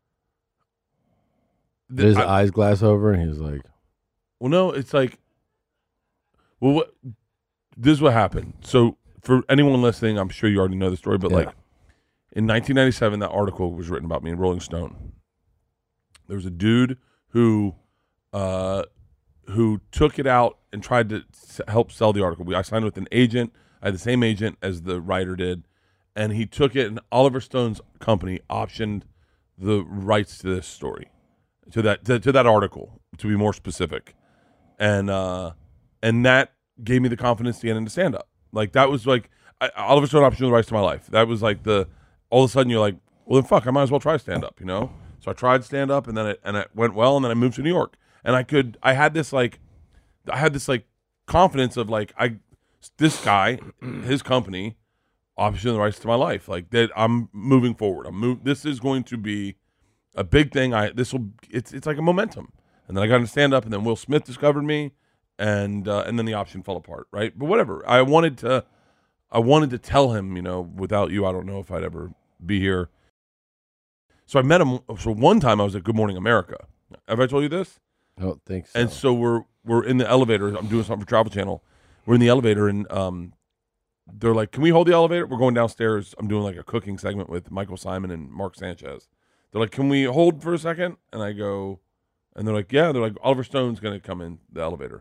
Did his I- eyes glass over and he was like, well, no, it's like, well, what? This is what happened. So for anyone listening, I'm sure you already know the story, but Yeah. like. In nineteen ninety-seven, that article was written about me in Rolling Stone. There was a dude who, uh, who took it out and tried to s- help sell the article. We, I signed with an agent. I had the same agent as the writer did, and he took it. And Oliver Stone's company optioned the rights to this story, to that to, to that article, to be more specific, and uh, and that gave me the confidence to get into stand up. Like that was like I, Oliver Stone optioned the rights to my life. That was like the. All of a sudden, you're like, well, then fuck, I might as well try stand up, you know? So I tried stand up, and then it and it went well, and then I moved to New York, and I could, I had this like, I had this like confidence of like, I, this guy, his company, optioned the rights to my life, like that. I'm moving forward. I'm move. This is going to be a big thing. I this will. It's it's like a momentum, and then I got into stand up, and then Will Smith discovered me, and uh, and then the option fell apart, right? But whatever. I wanted to. I wanted to tell him, you know, without you, I don't know if I'd ever be here. So I met him. So one time I was at Good Morning America. Have I told you this? I don't think so. And so we're we're in the elevator. I'm doing something for Travel Channel. We're in the elevator, and um, they're like, "Can we hold the elevator?" We're going downstairs. I'm doing like a cooking segment with Michael Simon and Mark Sanchez. They're like, "Can we hold for a second?" And I go, and they're like, "Yeah." They're like, "Oliver Stone's going to come in the elevator."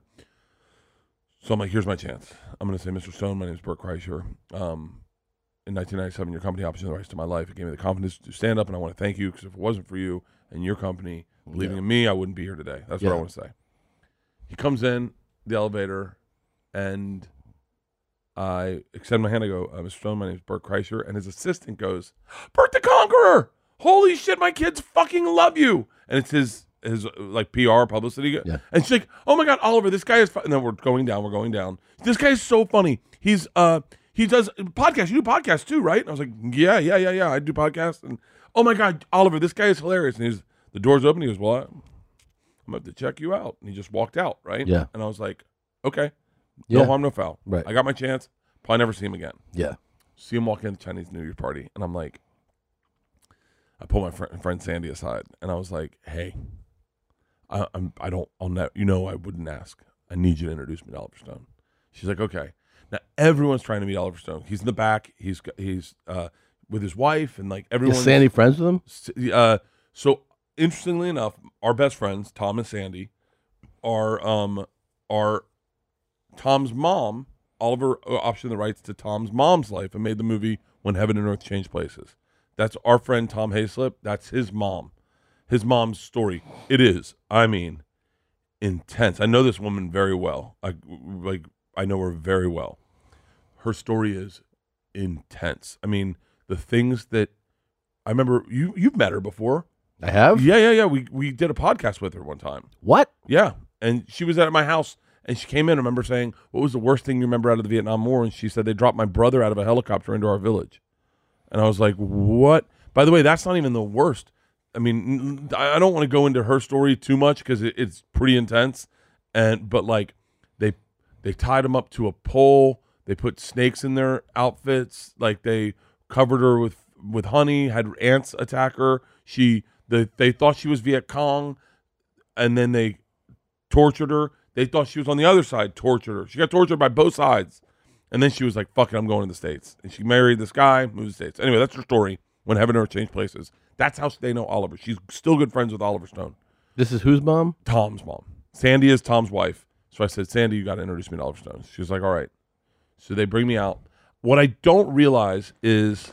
So I'm like, here's my chance. I'm going to say, Mister Stone, my name is Bert Kreischer. Um, in nineteen ninety-seven, your company optioned the rights to my life. It gave me the confidence to stand up, and I want to thank you because if it wasn't for you and your company believing Yeah. in me, I wouldn't be here today. That's Yeah. what I want to say. He comes in the elevator, and I extend my hand. I go, uh, Mister Stone, my name is Bert Kreischer. And his assistant goes, Bert the Conqueror! Holy shit, my kids fucking love you! And it's his his like P R publicity. Yeah. And she's like, "Oh my God, Oliver, this guy is." Fu-. And then we're going down. We're going down. This guy is so funny. He's uh he does podcasts. You do podcasts too, right? And I was like, "Yeah, yeah, yeah, yeah. I do podcasts." And oh my God, Oliver, this guy is hilarious. And he's the door's open. He goes, "Well, I'm gonna have to check you out." And he just walked out, right? Yeah. And I was like, "Okay, Yeah. no harm, no foul. Right. I got my chance. Probably never see him again." Yeah. See him walk in the Chinese New Year party, and I'm like, I pull my friend, friend Sandy aside, and I was like, "Hey, I, I'm I don't I'll ne- you know I wouldn't ask. I need you to introduce me to Oliver Stone." She's like, "Okay." Now everyone's trying to meet Oliver Stone. He's in the back. He's got- he's uh, with his wife, and like everyone. Is Sandy friends with him? Uh, so interestingly enough, our best friends, Tom and Sandy, are um are Tom's mom. Oliver optioned the rights to Tom's mom's life and made the movie When Heaven and Earth Change Places. That's our friend Tom Hayslip. That's his mom. His mom's story. It is, I mean, intense. I know this woman very well. I like I know her very well. Her story is intense. I mean, the things that I remember you you've met her before. I have? Yeah, yeah, yeah. We we did a podcast with her one time. What? Yeah. And she was at my house. And she came in, I remember saying, "What was the worst thing you remember out of the Vietnam War?" And she said, "They dropped my brother out of a helicopter into our village." And I was like, "What?" By the way, that's not even the worst. I mean, I don't want to go into her story too much because it, it's pretty intense. And but like, they they tied him up to a pole. They put snakes in their outfits. Like they covered her with, with honey. Had ants attack her. She the they thought she was Viet Cong, and then they tortured her. They thought she was on the other side, tortured her. She got tortured by both sides. And then she was like, "Fuck it, I'm going to the States." And she married this guy, moved to the States. Anyway, that's her story. When Heaven and Earth Changed Places. That's how they know Oliver. She's still good friends with Oliver Stone. This is whose mom? Tom's mom. Sandy is Tom's wife. So I said, "Sandy, you got to introduce me to Oliver Stone." She was like, "All right." So they bring me out. What I don't realize is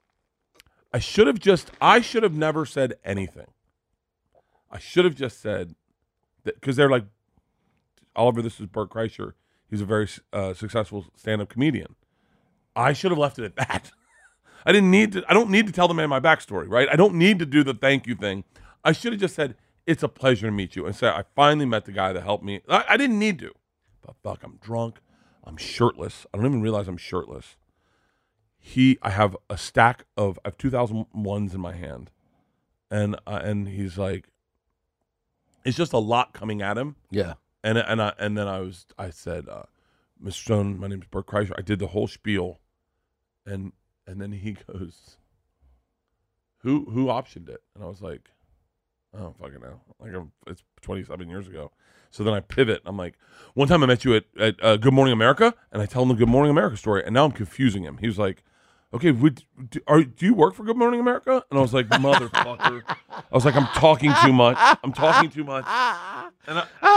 I should have just, I should have never said anything. I should have just said, that because they're like, "Oliver, this is Bert Kreischer. He's a very uh, successful stand-up comedian." I should have left it at that. I didn't need to. I don't need to tell the man my backstory, right? I don't need to do the thank you thing. I should have just said, "It's a pleasure to meet you," and say, "I finally met the guy that helped me." I, I didn't need to. But fuck, I'm drunk. I'm shirtless. I don't even realize I'm shirtless. He, I have a stack of, I have two thousand ones in my hand, and uh, and he's like, it's just a lot coming at him. Yeah. And and I and then I was I said, uh, "Mister Stone, my name is Bert Kreischer." I did the whole spiel, and and then he goes, "Who who optioned it?" And I was like, "I don't fucking know. Like I'm, it's twenty-seven years ago." So then I pivot. I'm like, "One time I met you at at uh, Good Morning America," and I tell him the Good Morning America story, and now I'm confusing him. He was like, "Okay, would, do, are, do you work for Good Morning America?" And I was like, "Motherfucker!" I was like, "I'm talking too much. I'm talking too much." And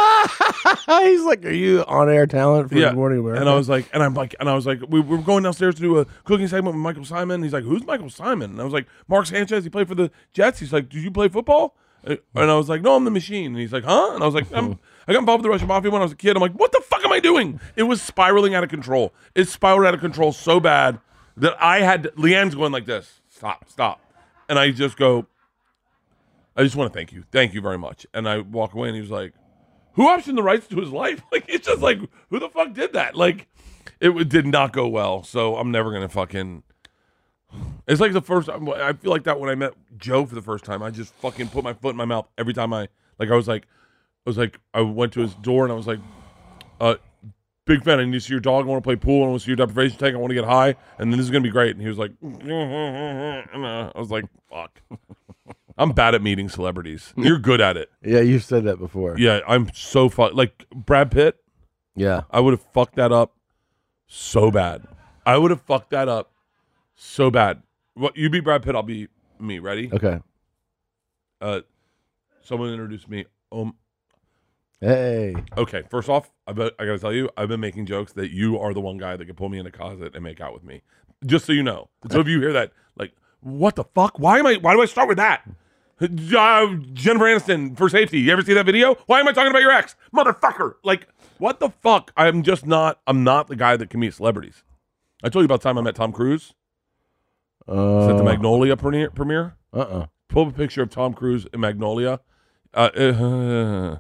I, he's like, "Are you on-air talent for yeah. Good Morning America?" And I was like, and I'm like, and I was like, we, we were going downstairs to do a cooking segment with Michael Simon. He's like, "Who's Michael Simon?" And I was like, "Mark Sanchez. He played for the Jets." He's like, "Do you play football?" And I was like, "No, I'm the Machine." And he's like, "Huh?" And I was like, I'm, I got involved with the Russian Mafia when I was a kid. I'm like, "What the fuck am I doing?" It was spiraling out of control. It spiraled out of control so bad that I had Leanne's going like this. Stop, stop. And I just go, "I just want to thank you. Thank you very much." And I walk away, and he was like, "Who optioned the rights to his life?" Like, it's just like, who the fuck did that? Like, it w- did not go well. So I'm never going to fucking, it's like the first, I feel like that when I met Joe for the first time. I just fucking put my foot in my mouth every time I, like, I was like, I was like, I went to his door and I was like, uh, "Big fan, I need to see your dog. I want to play pool. I want to see your deprivation tank. I want to get high. And then this is going to be great." And he was like, I was like, fuck. I'm bad at meeting celebrities. You're good at it. Yeah, you've said that before. Yeah, I'm so fucked. Like Brad Pitt, Yeah. I would have fucked that up so bad. I would have fucked that up so bad. What, you be Brad Pitt, I'll be me. Ready? Okay. Uh, someone introduced me. Um. Hey. Okay. First off, I bet I gotta tell you, I've been making jokes that you are the one guy that can pull me in a closet and make out with me. Just so you know. So if you hear that, like, what the fuck? Why am I? Why do I start with that? Uh, Jennifer Aniston for safety. You ever see that video? Why am I talking about your ex, motherfucker? Like, what the fuck? I'm just not. I'm not the guy that can meet celebrities. I told you about the time I met Tom Cruise. Uh, Is that the Magnolia premiere? premiere? Uh-uh. Pull up a picture of Tom Cruise in Magnolia. Uh, uh,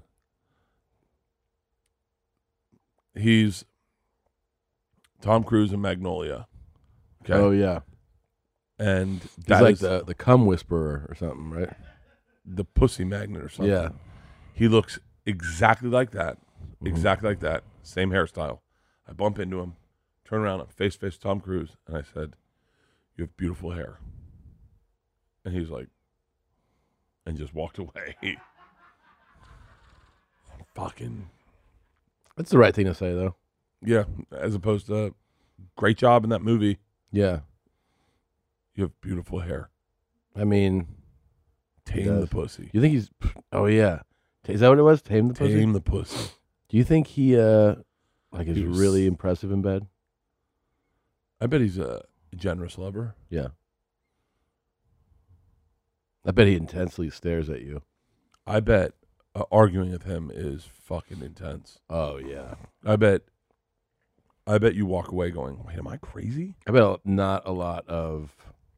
he's Tom Cruise in Magnolia. Okay. Oh yeah, and he's that like is the the cum whisperer or something, right? the pussy magnet or something. Yeah. He looks exactly like that. Mm-hmm. Exactly like that. Same hairstyle. I bump into him, turn around, I'm face to face with Tom Cruise, and I said, "You have beautiful hair." And he's like, and just walked away. Fucking. That's the right thing to say, though. Yeah, as opposed to, great job in that movie. Yeah. You have beautiful hair. I mean, Tame the pussy. you think he's? Oh yeah. Is that what it was? Tame the pussy. Tame the pussy. Do you think he uh like is He was- really impressive in bed? I bet he's a generous lover. Yeah. I bet he intensely stares at you. I bet uh, arguing with him is fucking intense. Oh yeah. I bet. I bet you walk away going, "Wait, am I crazy?" I bet not a lot of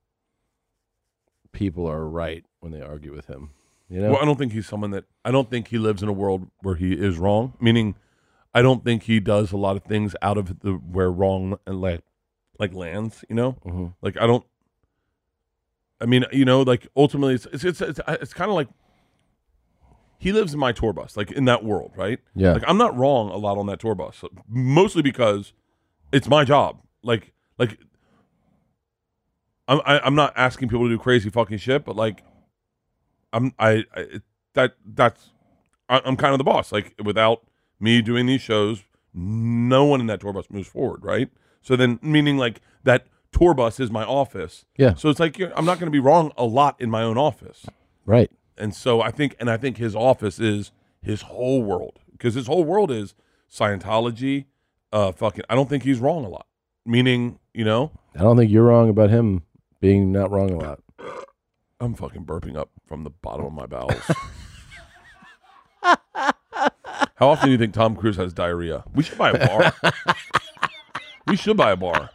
people are right when they argue with him. You know? Well, I don't think he's someone that. I don't think he lives in a world where he is wrong. Meaning, I don't think he does a lot of things out of the where wrong and like, like lands. You know, Mhm. like I don't. I mean, you know, like ultimately, it's it's it's, it's, it's kind of like he lives in my tour bus, like in that world, right? Yeah. Like I'm not wrong a lot on that tour bus, mostly because it's my job. Like like I'm I, I'm not asking people to do crazy fucking shit, but like I'm I, I that that's I, I'm kind of the boss. Like without me doing these shows, no one in that tour bus moves forward, right? So then, meaning like that tour bus is my office. Yeah. So it's like you're, I'm not going to be wrong a lot in my own office. Right. And so I think, and I think his office is his whole world, because his whole world is Scientology. Uh, fucking, I don't think he's wrong a lot. Meaning, you know, I don't think you're wrong about him being not wrong a lot. I'm fucking burping up from the bottom of my bowels. How often do you think Tom Cruise has diarrhea? We should buy a bar. We should buy a bar.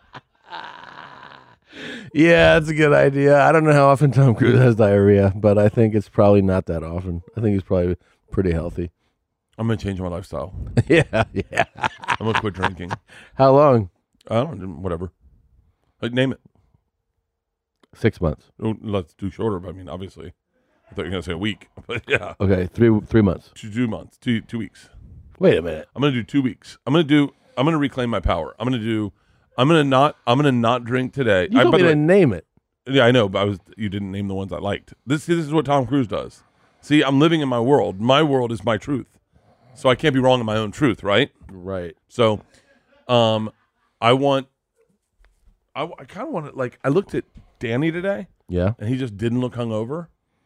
Yeah, that's a good idea. I don't know how often Tom Cruise has diarrhea, but I think it's probably not that often. I think he's probably pretty healthy. I'm gonna change my lifestyle. yeah, yeah. I'm gonna quit drinking. How long? I don't know, whatever. Like name it. Six months. Oh, let's do shorter. But I mean, obviously, I thought you were gonna say a week, but yeah, Okay, three three months. two, two months, two two weeks. Wait a minute. I'm gonna do two weeks. I'm gonna do. I'm gonna reclaim my power. I'm gonna do. I'm gonna not. I'm gonna not drink today. You I, told by me the to way- name it. Yeah, I know, but I was. You didn't name the ones I liked. This. This is what Tom Cruise does. See, I'm living in my world. My world is my truth, so I can't be wrong in my own truth, right? Right. So, um, I want. I, I kind of want to like. I looked at Danny today, Yeah. and he just didn't look hungover.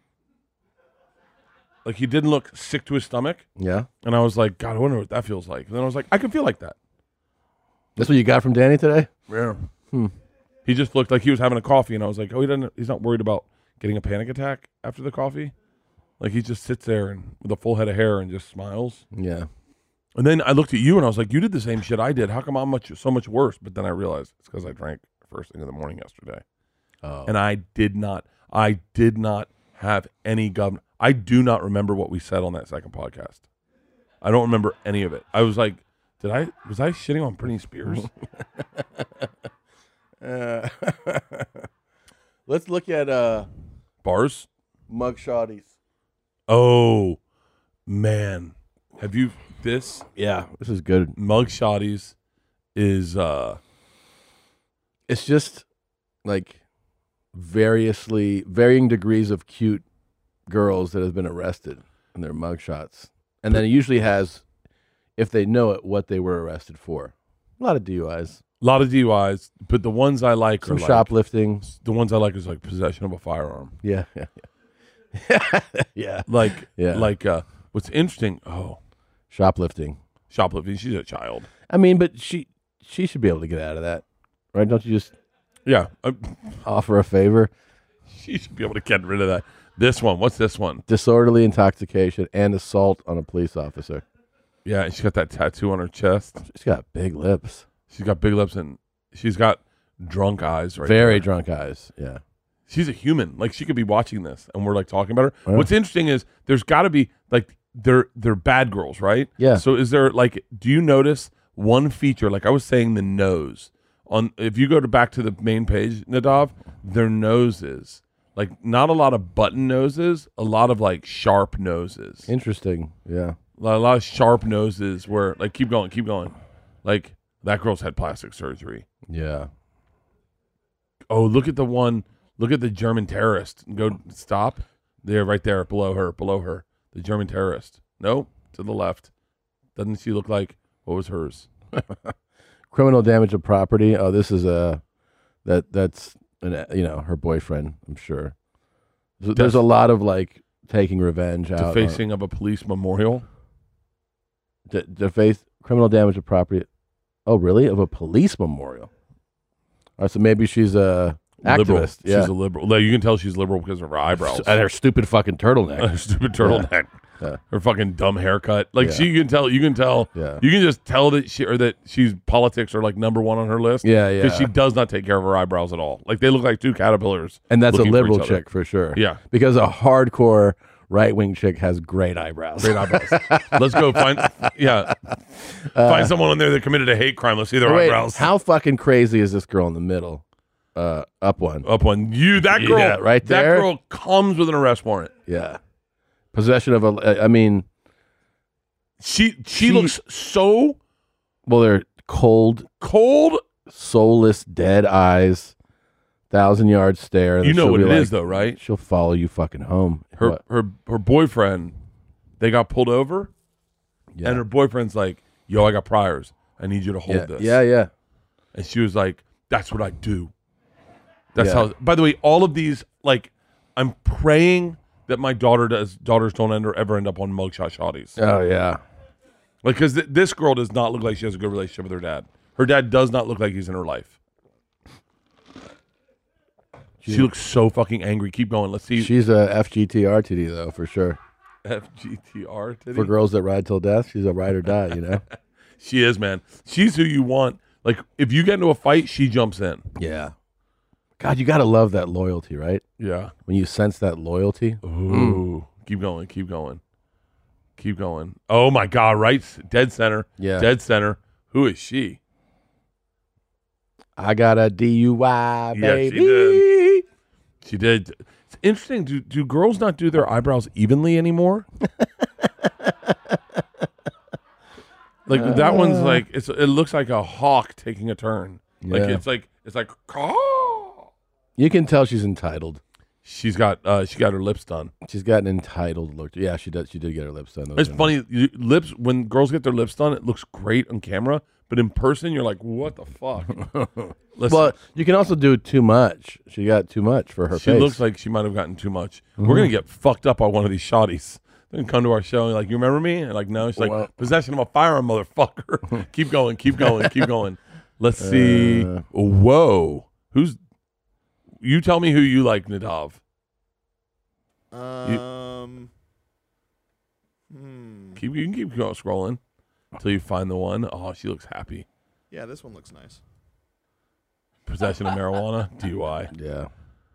Like he didn't look sick to his stomach, Yeah. and I was like, God, I wonder what that feels like. And then I was like, I can feel like that. That's what you got from Danny today? Yeah. He just looked like he was having a coffee, and I was like, oh, he doesn't. He's not worried about getting a panic attack after the coffee. Like he just sits there and with a full head of hair and just smiles. Yeah. And then I looked at you and I was like, you did the same shit I did. How come I'm much so much worse? But then I realized it's because I drank first thing in the morning yesterday, Oh. and I did not. I did not have any governor. I do not remember what we said on that second podcast. I don't remember any of it. I was like, did I? Was I shitting on Britney Spears? Uh, let's look at uh, Bars? mugshotties. Oh, man. Have you, this Yeah, this is good. Mugshotties is, uh, It's just like variously varying degrees of cute girls that have been arrested in their mugshots, and then it usually has, if they know it, what they were arrested for. A lot of D U Is, a lot of D U Is, but the ones I like some are like, shoplifting. the ones I like is like possession of a firearm. Yeah, yeah, yeah. yeah. Like, Yeah. like, uh, what's interesting, oh, Shoplifting. shoplifting, she's a child. I mean, but she she should be able to get out of that, right? Don't you just Yeah. Uh, offer a favor? she should be able to get rid of that. This one, what's this one? Disorderly intoxication and assault on a police officer. Yeah, she's got that tattoo on her chest. She's got big lips. She's got big lips and she's got drunk eyes right Very there. drunk eyes. Yeah. She's a human. Like, she could be watching this, and we're like talking about her. Yeah. What's interesting is there's got to be like they're they're bad girls, right? Yeah. So is there like, do you notice one feature? Like I was saying, the nose on. If you go to back to the main page, Nadav, their noses, like not a lot of button noses, a lot of like sharp noses. Interesting. Yeah. A lot, a lot of sharp noses. Where like keep going, keep going. Like that girl's had plastic surgery. Yeah. Oh, look at the one. Look at the German terrorist. Go stop. There, right there, below her, below her. The German terrorist. No, to the left. Doesn't she look like, what was hers? Criminal damage of property. Oh, this is a, that that's, an, you know, her boyfriend, I'm sure. So there's Def- a lot of like taking revenge out. Defacing of a police memorial. De- deface, criminal damage of property. Oh, really? Of a police memorial. All right, so maybe she's a Liberal. activist. Yeah. She's a liberal. Like, you can tell she's liberal because of her eyebrows. And her stupid fucking turtleneck. Her stupid turtleneck. Yeah. Her fucking dumb haircut. Like Yeah. she can tell. You can tell. Yeah. You can just tell that she or that she's politics are like number one on her list. Yeah, yeah. Because she does not take care of her eyebrows at all. Like they look like two caterpillars. And that's a looking for liberal each other. chick for sure. Yeah. Because a hardcore right wing chick has great eyebrows. Great eyebrows. Let's go find. Yeah. find someone on there that committed a hate crime. Let's see their Wait, eyebrows. how fucking crazy is this girl in the middle? Uh, up one. Up one. You. That girl. Yeah, right there. That girl comes with an arrest warrant. Yeah. Possession of a. I mean, She. She, She- looks so well, they're cold, cold. soulless, dead eyes, thousand yard stare. and You know she'll what be it like, is, though, right? She'll follow you fucking home. Her What? her her boyfriend, they got pulled over, Yeah. and her boyfriend's like, "Yo, I got priors. I need you to hold yeah. this." yeah, yeah. And she was like, "That's what I do." That's Yeah. how. By the way, all of these, like, I'm praying that my daughter does daughters don't end, ever end up on mugshot shotties. Oh yeah. Like, because th- this girl does not look like she has a good relationship with her dad. Her dad does not look like he's in her life. She looks so fucking angry. Keep going. Let's see. She's a F G T R T D though for sure. F G T R titty? For girls that ride till death, she's a ride or die. You know. She is, man. She's who you want. Like, if you get into a fight, she jumps in. Yeah. God, you gotta love that loyalty, right? Yeah. When you sense that loyalty. Ooh. Keep going. Keep going. Keep going. Oh, my God. Right? Dead center. Yeah. Dead center. Who is she? I got a D U I, Yeah, she baby. did. She did. It's interesting. Do, do girls not do their eyebrows evenly anymore? Like that one's like it's. It looks like a hawk taking a turn. Like Yeah. it's like it's like. "Caw." You can tell she's entitled. She's got uh she got her lips done. She's got an entitled look. Yeah, she does. She did get her lips done. It's funny. You, lips when girls get their lips done, it looks great on camera, but in person, you're like, what the fuck? Listen, Well, you can also do too much. She got too much for her she face. looks like she might have gotten too much. We're gonna get fucked up by one of these shotties. They're gonna come to our show and like, you remember me? And like, no. She's like, Well- possession of a firearm, motherfucker. keep going, keep going, keep going. Let's see. Uh. Whoa, who's? You tell me who you like, Nadav. Um. Hmm. Keep you can keep go- scrolling until you find the one. Oh, she looks happy. Yeah, this one looks nice. Possession of marijuana, D U I. Yeah.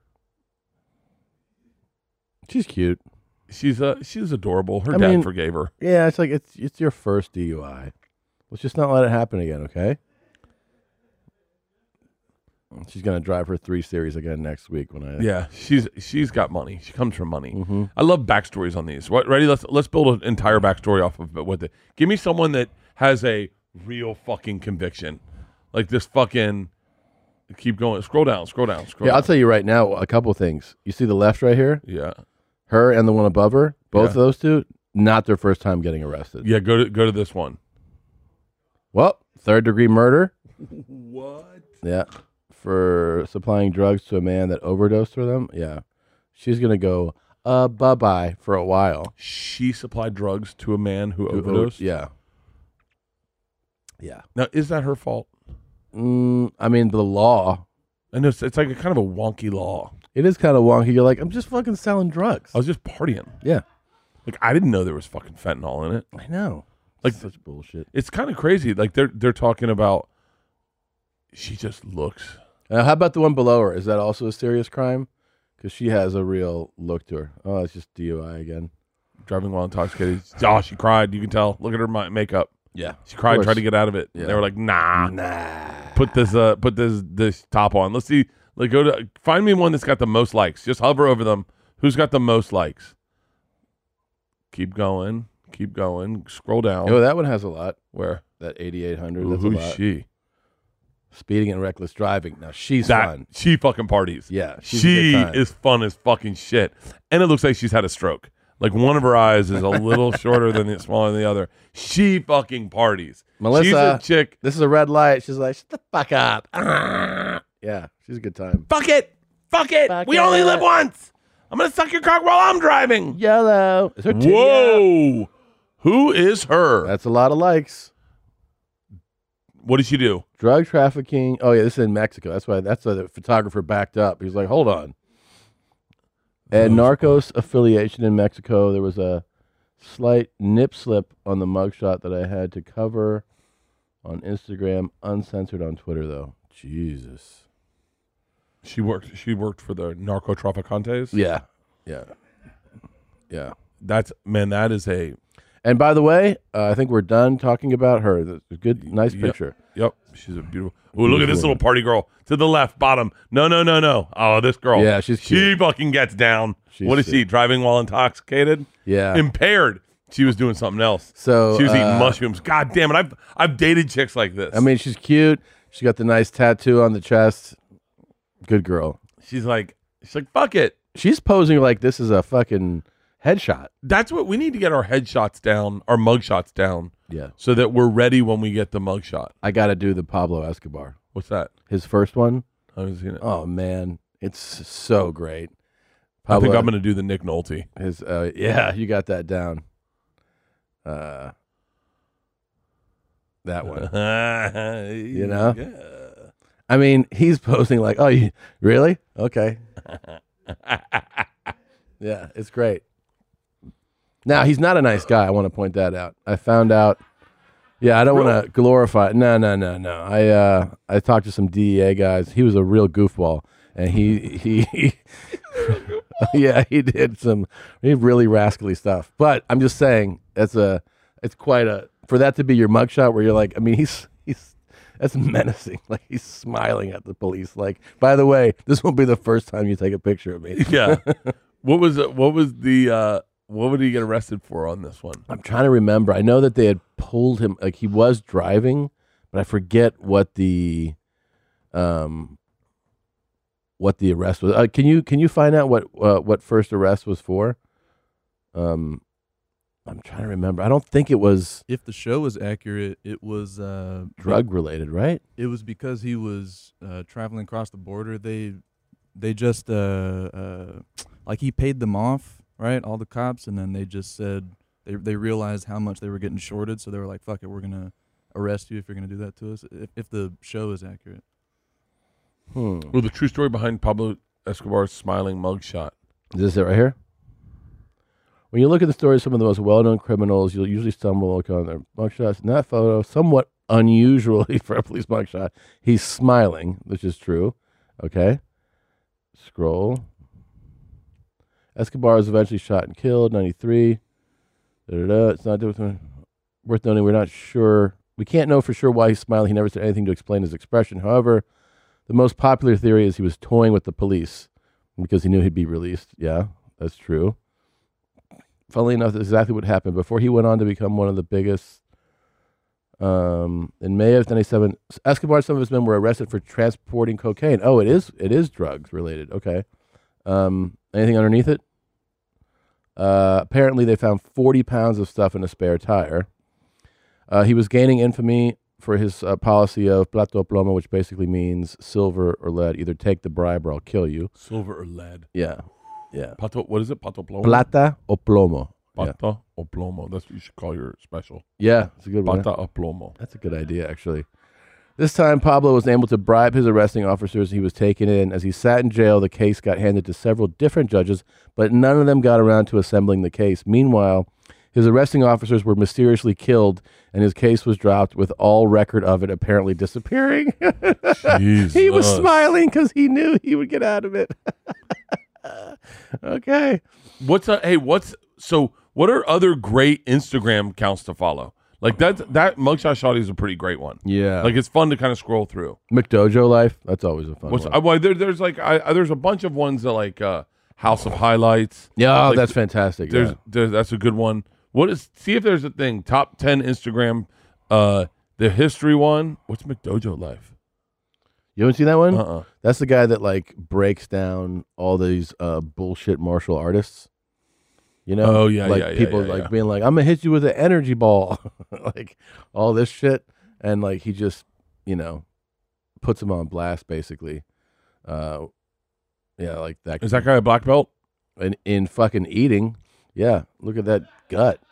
She's cute. She's uh she's adorable. Her I dad mean- forgave her. Yeah, it's like it's it's your first D U I. Let's just not let it happen again, okay? She's gonna drive her three series again next week when I. Yeah, she's she's got money. She comes from money. Mm-hmm. I love backstories on these. What ready? Let's let's build an entire backstory off of what the. Give me someone that has a real fucking conviction, like this fucking. Keep going. Scroll down. Scroll down. Scroll Yeah, down. I'll tell you right now a couple things. You see the left right here, Yeah, her and the one above her. Both Yeah. of those two, not their first time getting arrested. yeah. Go to go to this one. Well, third degree murder. What? Yeah, for supplying drugs to a man that overdosed for them. Yeah, she's gonna go uh bye bye for a while. She supplied drugs to a man who Who- overdosed. Yeah, yeah. Now, is that her fault? Mm, I mean, the law. I know it's, it's like a kind of a wonky law. It is kind of wonky. You're like, I'm just fucking selling drugs. I was just partying. Yeah, Like I didn't know there was fucking fentanyl in it. I know. Like- such bullshit. It's kind of crazy. Like they're they're talking about. She just looks. Now, how about the one below her? Is that also a serious crime? because she has a real look to her. Oh, it's just D U I again. Driving while intoxicated. Oh, she cried. You can tell. Look at her mi- makeup. Yeah, She cried, tried to get out of it. Yeah. They were like, nah. Nah. Put this uh put this this top on. Let's see. Like go to find me one that's got the most likes. Just hover over them. Who's got the most likes? Keep going. Keep going. Scroll down. Oh, that one has a lot. Where? That eighty-eight hundred. Ooh, That's who's a lot. she? Speeding and reckless driving. Now she's That fun. she fucking parties. Yeah, she's a she good time. is fun as fucking shit. And it looks like she's had a stroke. Like one of her eyes is a little shorter than the smaller than the other. She fucking parties. Melissa, she's a chick. This is a red light. She's like, shut the fuck up. Ah. Yeah, she's a good time. Fuck it. Fuck it. Fuck we it. only live once. I'm gonna suck your cock while I'm driving. Yellow. Is her titty out? Whoa. Who is her? That's a lot of likes. What did she do? Drug trafficking. Oh yeah, this is in Mexico. That's why. That's why the photographer backed up. He was like, "Hold on." And Narcos affiliation in Mexico. There was a slight nip slip on the mugshot that I had to cover on Instagram, uncensored on Twitter though. Jesus. She worked. She worked for the narcotraficantes. Yeah, yeah, yeah. That's man. That is a And by the way, uh, I think we're done talking about her. That's a good, nice Yep. picture. Yep. She's a beautiful. Oh, look at this Beautiful little party girl to the left, bottom. No, no, no, no. Oh, this girl. Yeah, she's She cute. fucking gets down. She's what is she? cute. Driving while intoxicated? Yeah. Impaired. She was doing something else. So She was eating uh, mushrooms. God damn it. I've I've dated chicks like this. I mean, she's cute. She got the nice tattoo on the chest. Good girl. she's like, she's like, fuck it. She's posing like this is a fucking headshot. That's what we need to get our headshots down, our mugshots down, Yeah. so that we're ready when we get the mugshot. I got to do the Pablo Escobar. What's that? His first one. I was gonna. Oh man, it's so great. I think Pablo- I'm gonna do the Nick Nolte. His uh, yeah, you got that down. Uh, that one. you know? I mean, he's posing like, "Oh, you really? Okay." Yeah, it's great. Now he's not a nice guy. I want to point that out. I found out. Yeah, I don't want to glorify. No, no, no, no. I uh, I talked to some D E A guys. He was a real goofball, and he he, he yeah, he did some he really rascally stuff. But I'm just saying, it's a it's quite a for that to be your mugshot where you're like, I mean, he's he's that's menacing. Like he's smiling at the police. Like, by the way, this won't be the first time you take a picture of me. Yeah. What was it? What was the? Uh, what would he get arrested for on this one? I'm trying to remember. I know that they had pulled him, like he was driving, but I forget what the, um, what the arrest was. Uh, can you can you find out what uh, what first arrest was for? Um, I'm trying to remember. I don't think it was If the show is accurate, it was uh, drug related, right? It was because he was uh, traveling across the border. They they just uh, uh, like he paid them off, right? All the cops, and then they just said they they realized how much they were getting shorted, so they were like, "Fuck it, we're gonna arrest you if you're gonna do that to us." If, if the show is accurate, Hmm. Well, the true story behind Pablo Escobar's smiling mugshot. Is this it right here? When you look at the story of some of the most well-known criminals, you'll usually stumble upon their mugshots. In that photo, somewhat unusually for a police mugshot, he's smiling, which is true. Okay. Scroll. Escobar was eventually shot and killed, ninety-three. Da-da-da. It's not worth noting. We're not sure. We can't know for sure why he's smiling. He never said anything to explain his expression. However, the most popular theory is he was toying with the police because he knew he'd be released. Yeah, that's true. Funnily enough, that's exactly what happened. Before he went on to become one of the biggest, um, in May of ninety-seven, Escobar and some of his men were arrested for transporting cocaine. Oh, it is it is drugs related. Okay. Um, anything underneath it? Uh, apparently, they found forty pounds of stuff in a spare tire. Uh, he was gaining infamy for his uh, policy of plato plomo, which basically means silver or lead. Either take the bribe or I'll kill you. Silver or lead? Yeah. Yeah. Pato, what is it? Pato plomo? Plata o plomo. Yeah. Pata o plomo. That's what you should call your special. Yeah, it's a good one. Pata o plomo. That's a good idea, actually. This time, Pablo was able to bribe his arresting officers. He was taken in. As he sat in jail, the case got handed to several different judges, but none of them got around to assembling the case. Meanwhile, his arresting officers were mysteriously killed, and his case was dropped with all record of it apparently disappearing. He was Jesus. smiling because he knew he would get out of it. Okay. What's a hey? What's so? What are other great Instagram accounts to follow? Like that that Mugshot Shawty is a pretty great one. Yeah. Like it's fun to kind of scroll through. McDojo Life. That's always a fun What's one. I, well, there, there's like I, I- there's a bunch of ones that like uh, House of Highlights. yeah, oh, like, that's fantastic. There's, Yeah. there's that's a good one. What is? See if there's a thing. Top ten Instagram. Uh, the history one. What's McDojo Life? You haven't seen that one? Uh uh That's the guy that like breaks down all these uh, bullshit martial artists. You know? Oh, yeah, like yeah, yeah, people yeah, like yeah. being like, I'm gonna hit you with an energy ball, like all this shit, and like he just, you know, puts him on blast basically. Uh, yeah, like that. Is that guy a black belt? in, in fucking eating? Yeah, look at that gut.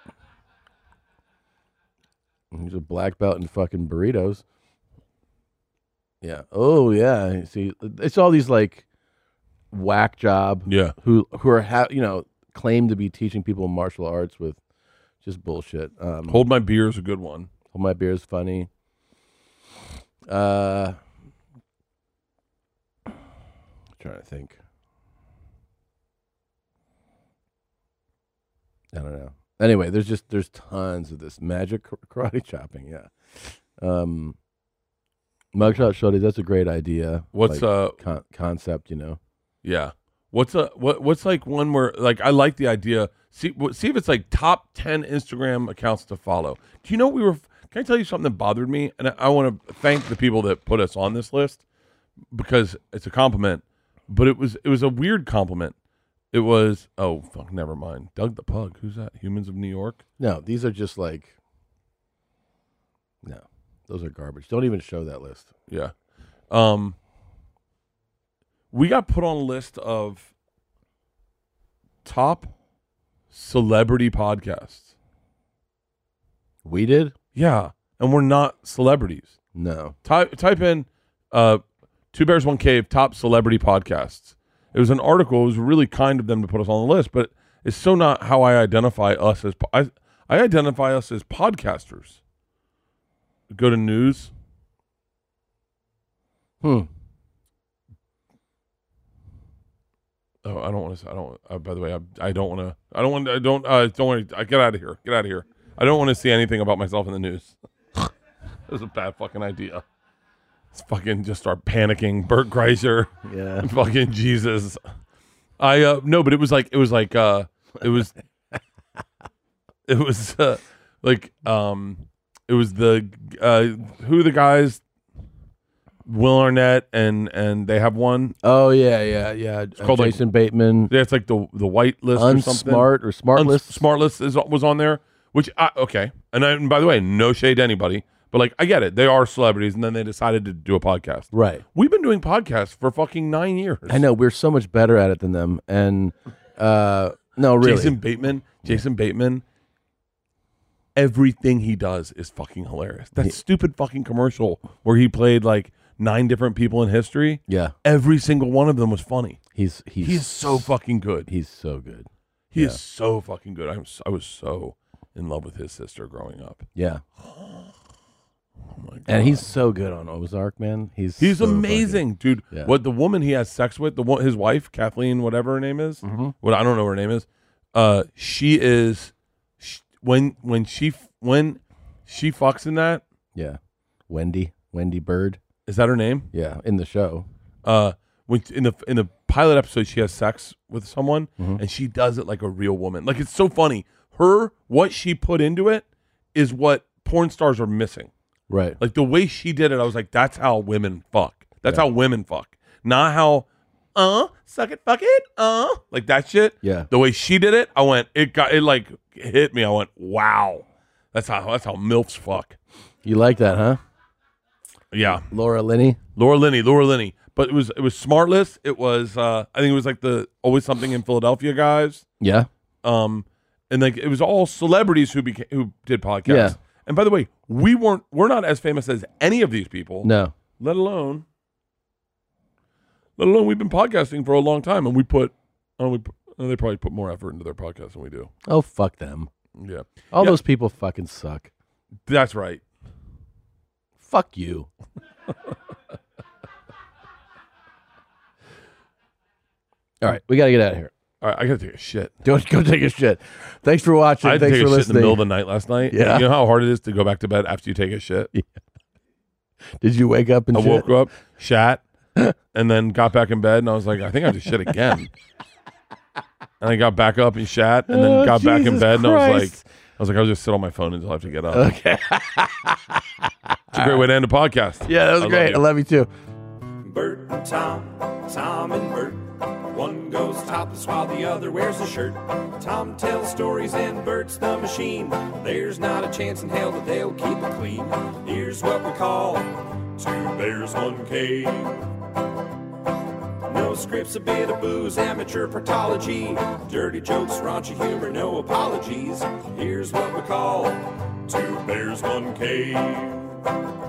He's a black belt in fucking burritos. Yeah. Oh yeah. See, it's all these like whack job Yeah. who who are ha- you know claim to be teaching people martial arts with just bullshit. Um, Hold My Beer is a good one. Hold My Beer is funny. Uh, trying to think. I don't know. Anyway, there's just there's tons of this magic kar- karate chopping. Yeah. Um, Mugshot Shorty, that's a great idea. What's like, uh con- concept? You know. yeah. What's a what what's like one where like I like the idea. See what see if it's like top ten Instagram accounts to follow. Do you know we were can I tell you something that bothered me? And I, I want to thank the people that put us on this list because it's a compliment, but it was it was a weird compliment. It was oh fuck never mind. Doug the Pug. Who's that? Humans of New York? No, these are just like. No, those are garbage. Don't even show that list. Yeah. Um we got put on a list of top celebrity podcasts. We did? Yeah, and we're not celebrities. No. Type type in uh, Two Bears One Cave top celebrity podcasts. It was an article. It was really kind of them to put us on the list, but it's so not how I identify us as. po- I I identify us as podcasters. Go to news. Hmm. Oh, I don't want to. I don't. Uh, by the way, I, I don't want to. I don't want. I don't. Uh, don't want to. Get out of here. Get out of here. I don't want to see anything about myself in the news. It was a bad fucking idea. Let's fucking just start panicking. Bert Kreischer. Yeah. Fucking Jesus. I uh no, but it was like it was like uh it was it was uh, like um it was the uh who are the guys Will Arnett and and they have one. Oh yeah, yeah, yeah. Uh, called, like- Jason Bateman. Yeah, it's like the the white list or something. Unsmart or smart Uns- list. Smart list is was on there, which I, okay. And, I, and by the way, no shade to anybody, but like I get it. They are celebrities, and then they decided to do a podcast. Right. We've been doing podcasts for fucking nine years. I know we're so much better at it than them, and uh, no, really. Jason Bateman. Jason Bateman. Everything he does is fucking hilarious. That stupid fucking commercial where he played like nine different people in history. Yeah, Every single one of them was funny. he's he's He is so fucking good. he's so good. He yeah. is so fucking good. I'm so, I was so in love with his sister growing up. Yeah, Oh my god. and he's so good on Ozark, man. He's He's so fucking- amazing, dude. Yeah. What the woman he has sex with, the one, his wife, Kathleen, whatever her name is, Mhm. what I don't know what her name is. Uh, she is sh when when she f- when she fucks in that. Yeah, Wendy, Wendy Bird. Is that her name? Yeah, in the show. Uh, when in the in the pilot episode, she has sex with someone, Mhm. and she does it like a real woman. Like it's so funny. Her what she put into it is what porn stars are missing. Right. Like the way she did it, I was like, that's how women fuck. That's Yeah. how women fuck. Not how, uh, suck it, fuck it, uh, like that shit. Yeah. The way she did it, I went, it got, it like hit me. I went, wow. That's how, that's how MILFs fuck. You like that, huh? Yeah. Laura Linney. Laura Linney, Laura Linney. But it was, it was Smartless. It was, uh, I think it was like the Always Something in Philadelphia guys. Yeah. Um, and like it was all celebrities who became, who did podcasts. Yeah. And by the way, we weren't, we're not as famous as any of these people. No. let alone let alone we've been podcasting for a long time, and we put oh, we put, oh, they probably put more effort into their podcast than we do. Oh, fuck them. Yeah, All Yeah. those people fucking suck. that's right. Fuck you. All right, we got to get out of here. All right, I gotta take a shit. Go, go take a shit. Thanks for watching. I had to Thanks take for a shit listening. in the middle of the night last night. Yeah. You know how hard it is to go back to bed after you take a shit? Yeah. Did you wake up and I shit? woke up, shat, and then got back in bed, and I was like, I think I have to shit again. And I got back up and shat, and then Oh, got back in Jesus bed, and I was like, Christ. I was like, I'll just sit on my phone until I have to get up. Okay. It's a great way to end a podcast. Yeah, that was I love great. you. I love you too. Bert and Tom, Tom and Bert. One goes topless while the other wears a shirt. Tom tells stories and Bert's the machine. There's not a chance in hell that they'll keep it clean. Here's what we call Two Bears, One Cave. No scripts, a bit of booze, amateur partology. Dirty jokes, raunchy humor, no apologies. Here's what we call Two Bears, One Cave.